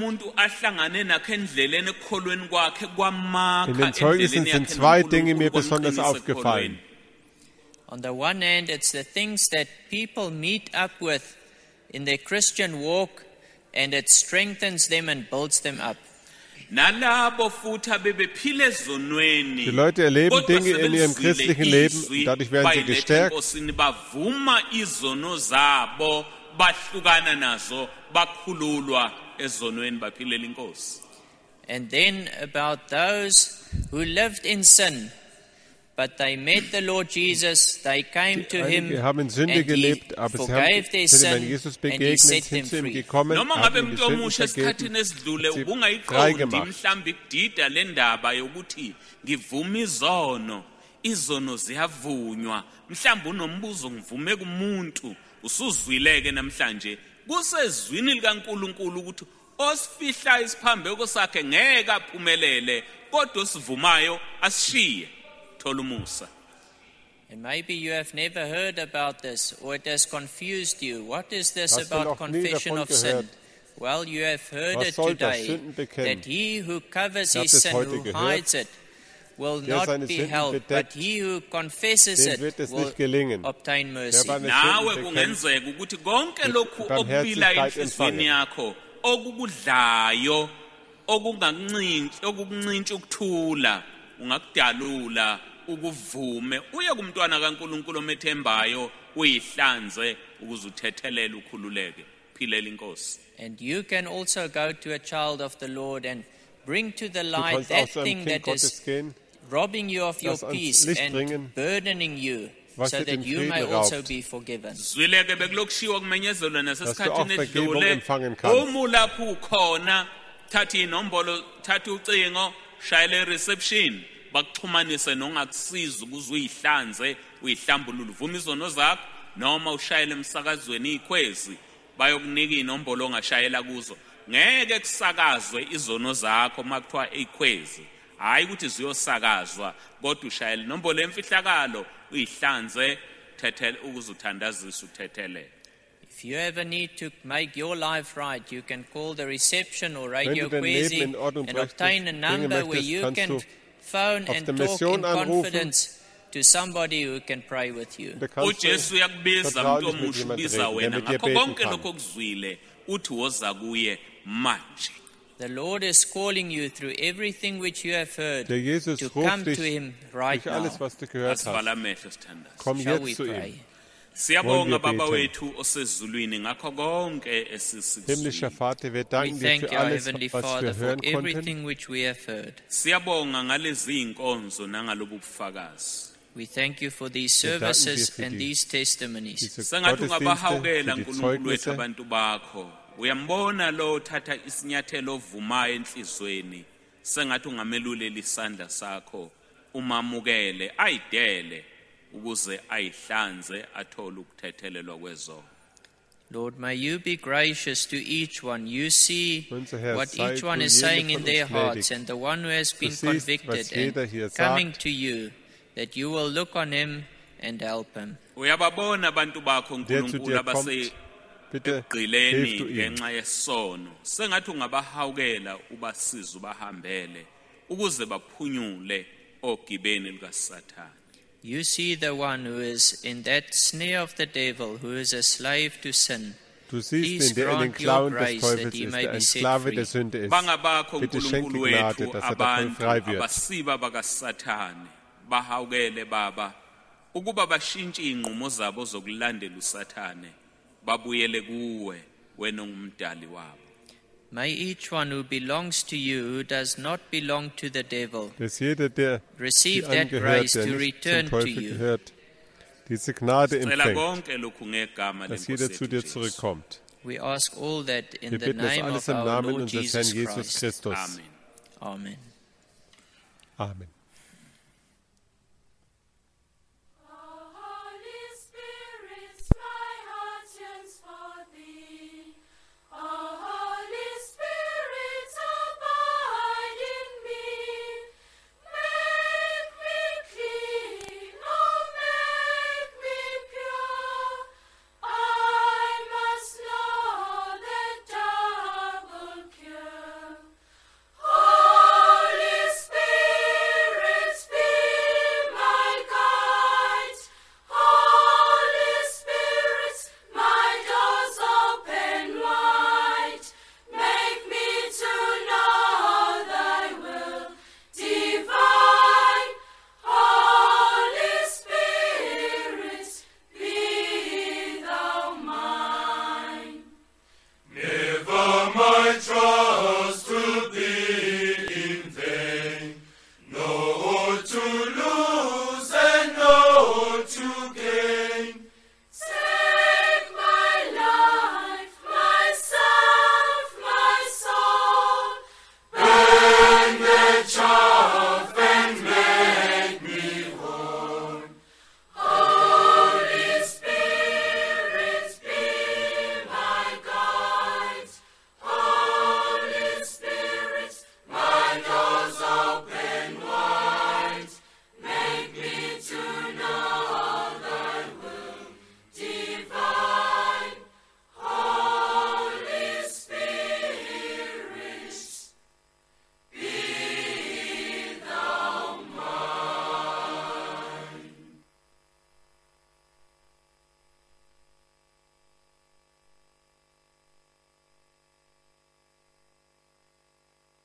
den Zeugnissen sind zwei Dinge mir besonders aufgefallen. On the one hand, it's the things that people meet up with in their Christian walk, and it strengthens them and builds them up. Die Leute erleben Dinge in ihrem christlichen Leben und dadurch werden sie gestärkt. And then about those who lived in sin, but they met the Lord Jesus, they came to him, haben in Sünde gelebt, aber sie haben dem Jesus begegnet, sind zu ihm gekommen, haben ihm die Sünden vergeben, sie frei gemacht. Izono ziyavunywa mhlawumbe unombuzo ngivume kumuntu usuzwileke namhlanje kusezwini likaNkuluNkulu ukuthi osifihla isiphambeko sakhe ngeke aphumelele kodwa sivumayo asishiye thola umusa. And maybe you have never heard about this or it has confused you. What is this about confession of sin? Well, you have heard it today, that he who covers his sin, who hides it, will not be helped, but he who confesses it will obtain mercy. Nawe kungenzeka ukuthi konke lokhu okubila enhlizweni yakho okukudlayo okungancinci okukuncinci ukuthula ungakudalula ukuvume uye kumntwana kaNkuluNkulu omethembayo uyihlanze ukuze uthethelele ukhululeke philela inkosi. And you can also go to a child of the Lord and bring to the light that thing that is robbing you of your peace and burdening you, so that you may also be forgiven. Zwileke bekulokushiwa kumenyezelwa nasesikhathini edlule uma lapho ukhona thatha inombolo thatha ucingo shayele reception bakuxhumanise nongakusiza ukuze uyihlanze uyihlambulule uvuma izono zakho noma ushayele emsakazweni ikhwezi bayokunika inombolo ongashayela kuzo ngeke kusakazwe izono zakho makuthiwa ikhwezi hayi ukuthi ziyosakazwa kodwa ushayela inombolo emfihlakalo uyihlanze thethele ukuze uthandazise uthethelele. If you ever need to make your life right, you can call the reception or Radio Kwezi and obtain a number where you can phone and talk in confidence to somebody who can pray with you. uJesu uyakubiza umuntu omusha ubiza wena ngakho konke lokho kuzwile uthi woza kuye manje. The Lord is calling you through everything which you have heard to come to him right now. Shall we pray? Siyabonga Baba wethu osezulwini ngakho konke esisizwile. We thank you, Heavenly Father, for everything which we have heard. Siyabonga ngalezi inkonzo nangalobu bufakazi. We thank you for these services and these testimonies. Sengathi ungabahawukela uNkulunkulu wethu abantu bakho. Uyambona lo uthatha isinyathelo ovumayo enhlizweni sengathi ungamelulela isandla sakho umamukele ayidele ukuze ayihlanze athole ukuthethelelwa kwezo. Lord, may you be gracious to each one. You see what each one is saying in their hearts, and the one who has been convicted and coming to you, that you will look on him and help him. Uyababona abantu bakho uNkulunkulu abase egqileni ngenxa yesono sengathi ungabahawukela ubasiza ubahambele ukuze baphunyule ogibeni likaSathane. You see the one who is in that snare of the devil, who is a slave to sin. Du siehst, den, der in den Klauen des Teufels ist, der ein Sklave der Sünde ist. Bitte schenke Gnade, dass er davon frei wird. Abasiba bakaSathane bahawukele Baba ukuba bashintshe inqumo zabo zokulandela uSathane babuyele kuwe wena ungumdali wabo. May each one who belongs to you, who does not belong to the devil, jeder, der receive that grace to return to you. Gehört, diese Gnade empfängt, dass jeder zu dir zurückkommt. We ask all that in Wir the bitten das name alles of im our Namen Lord unseres Jesus Herrn Jesus Christ. Christus. Amen. Amen.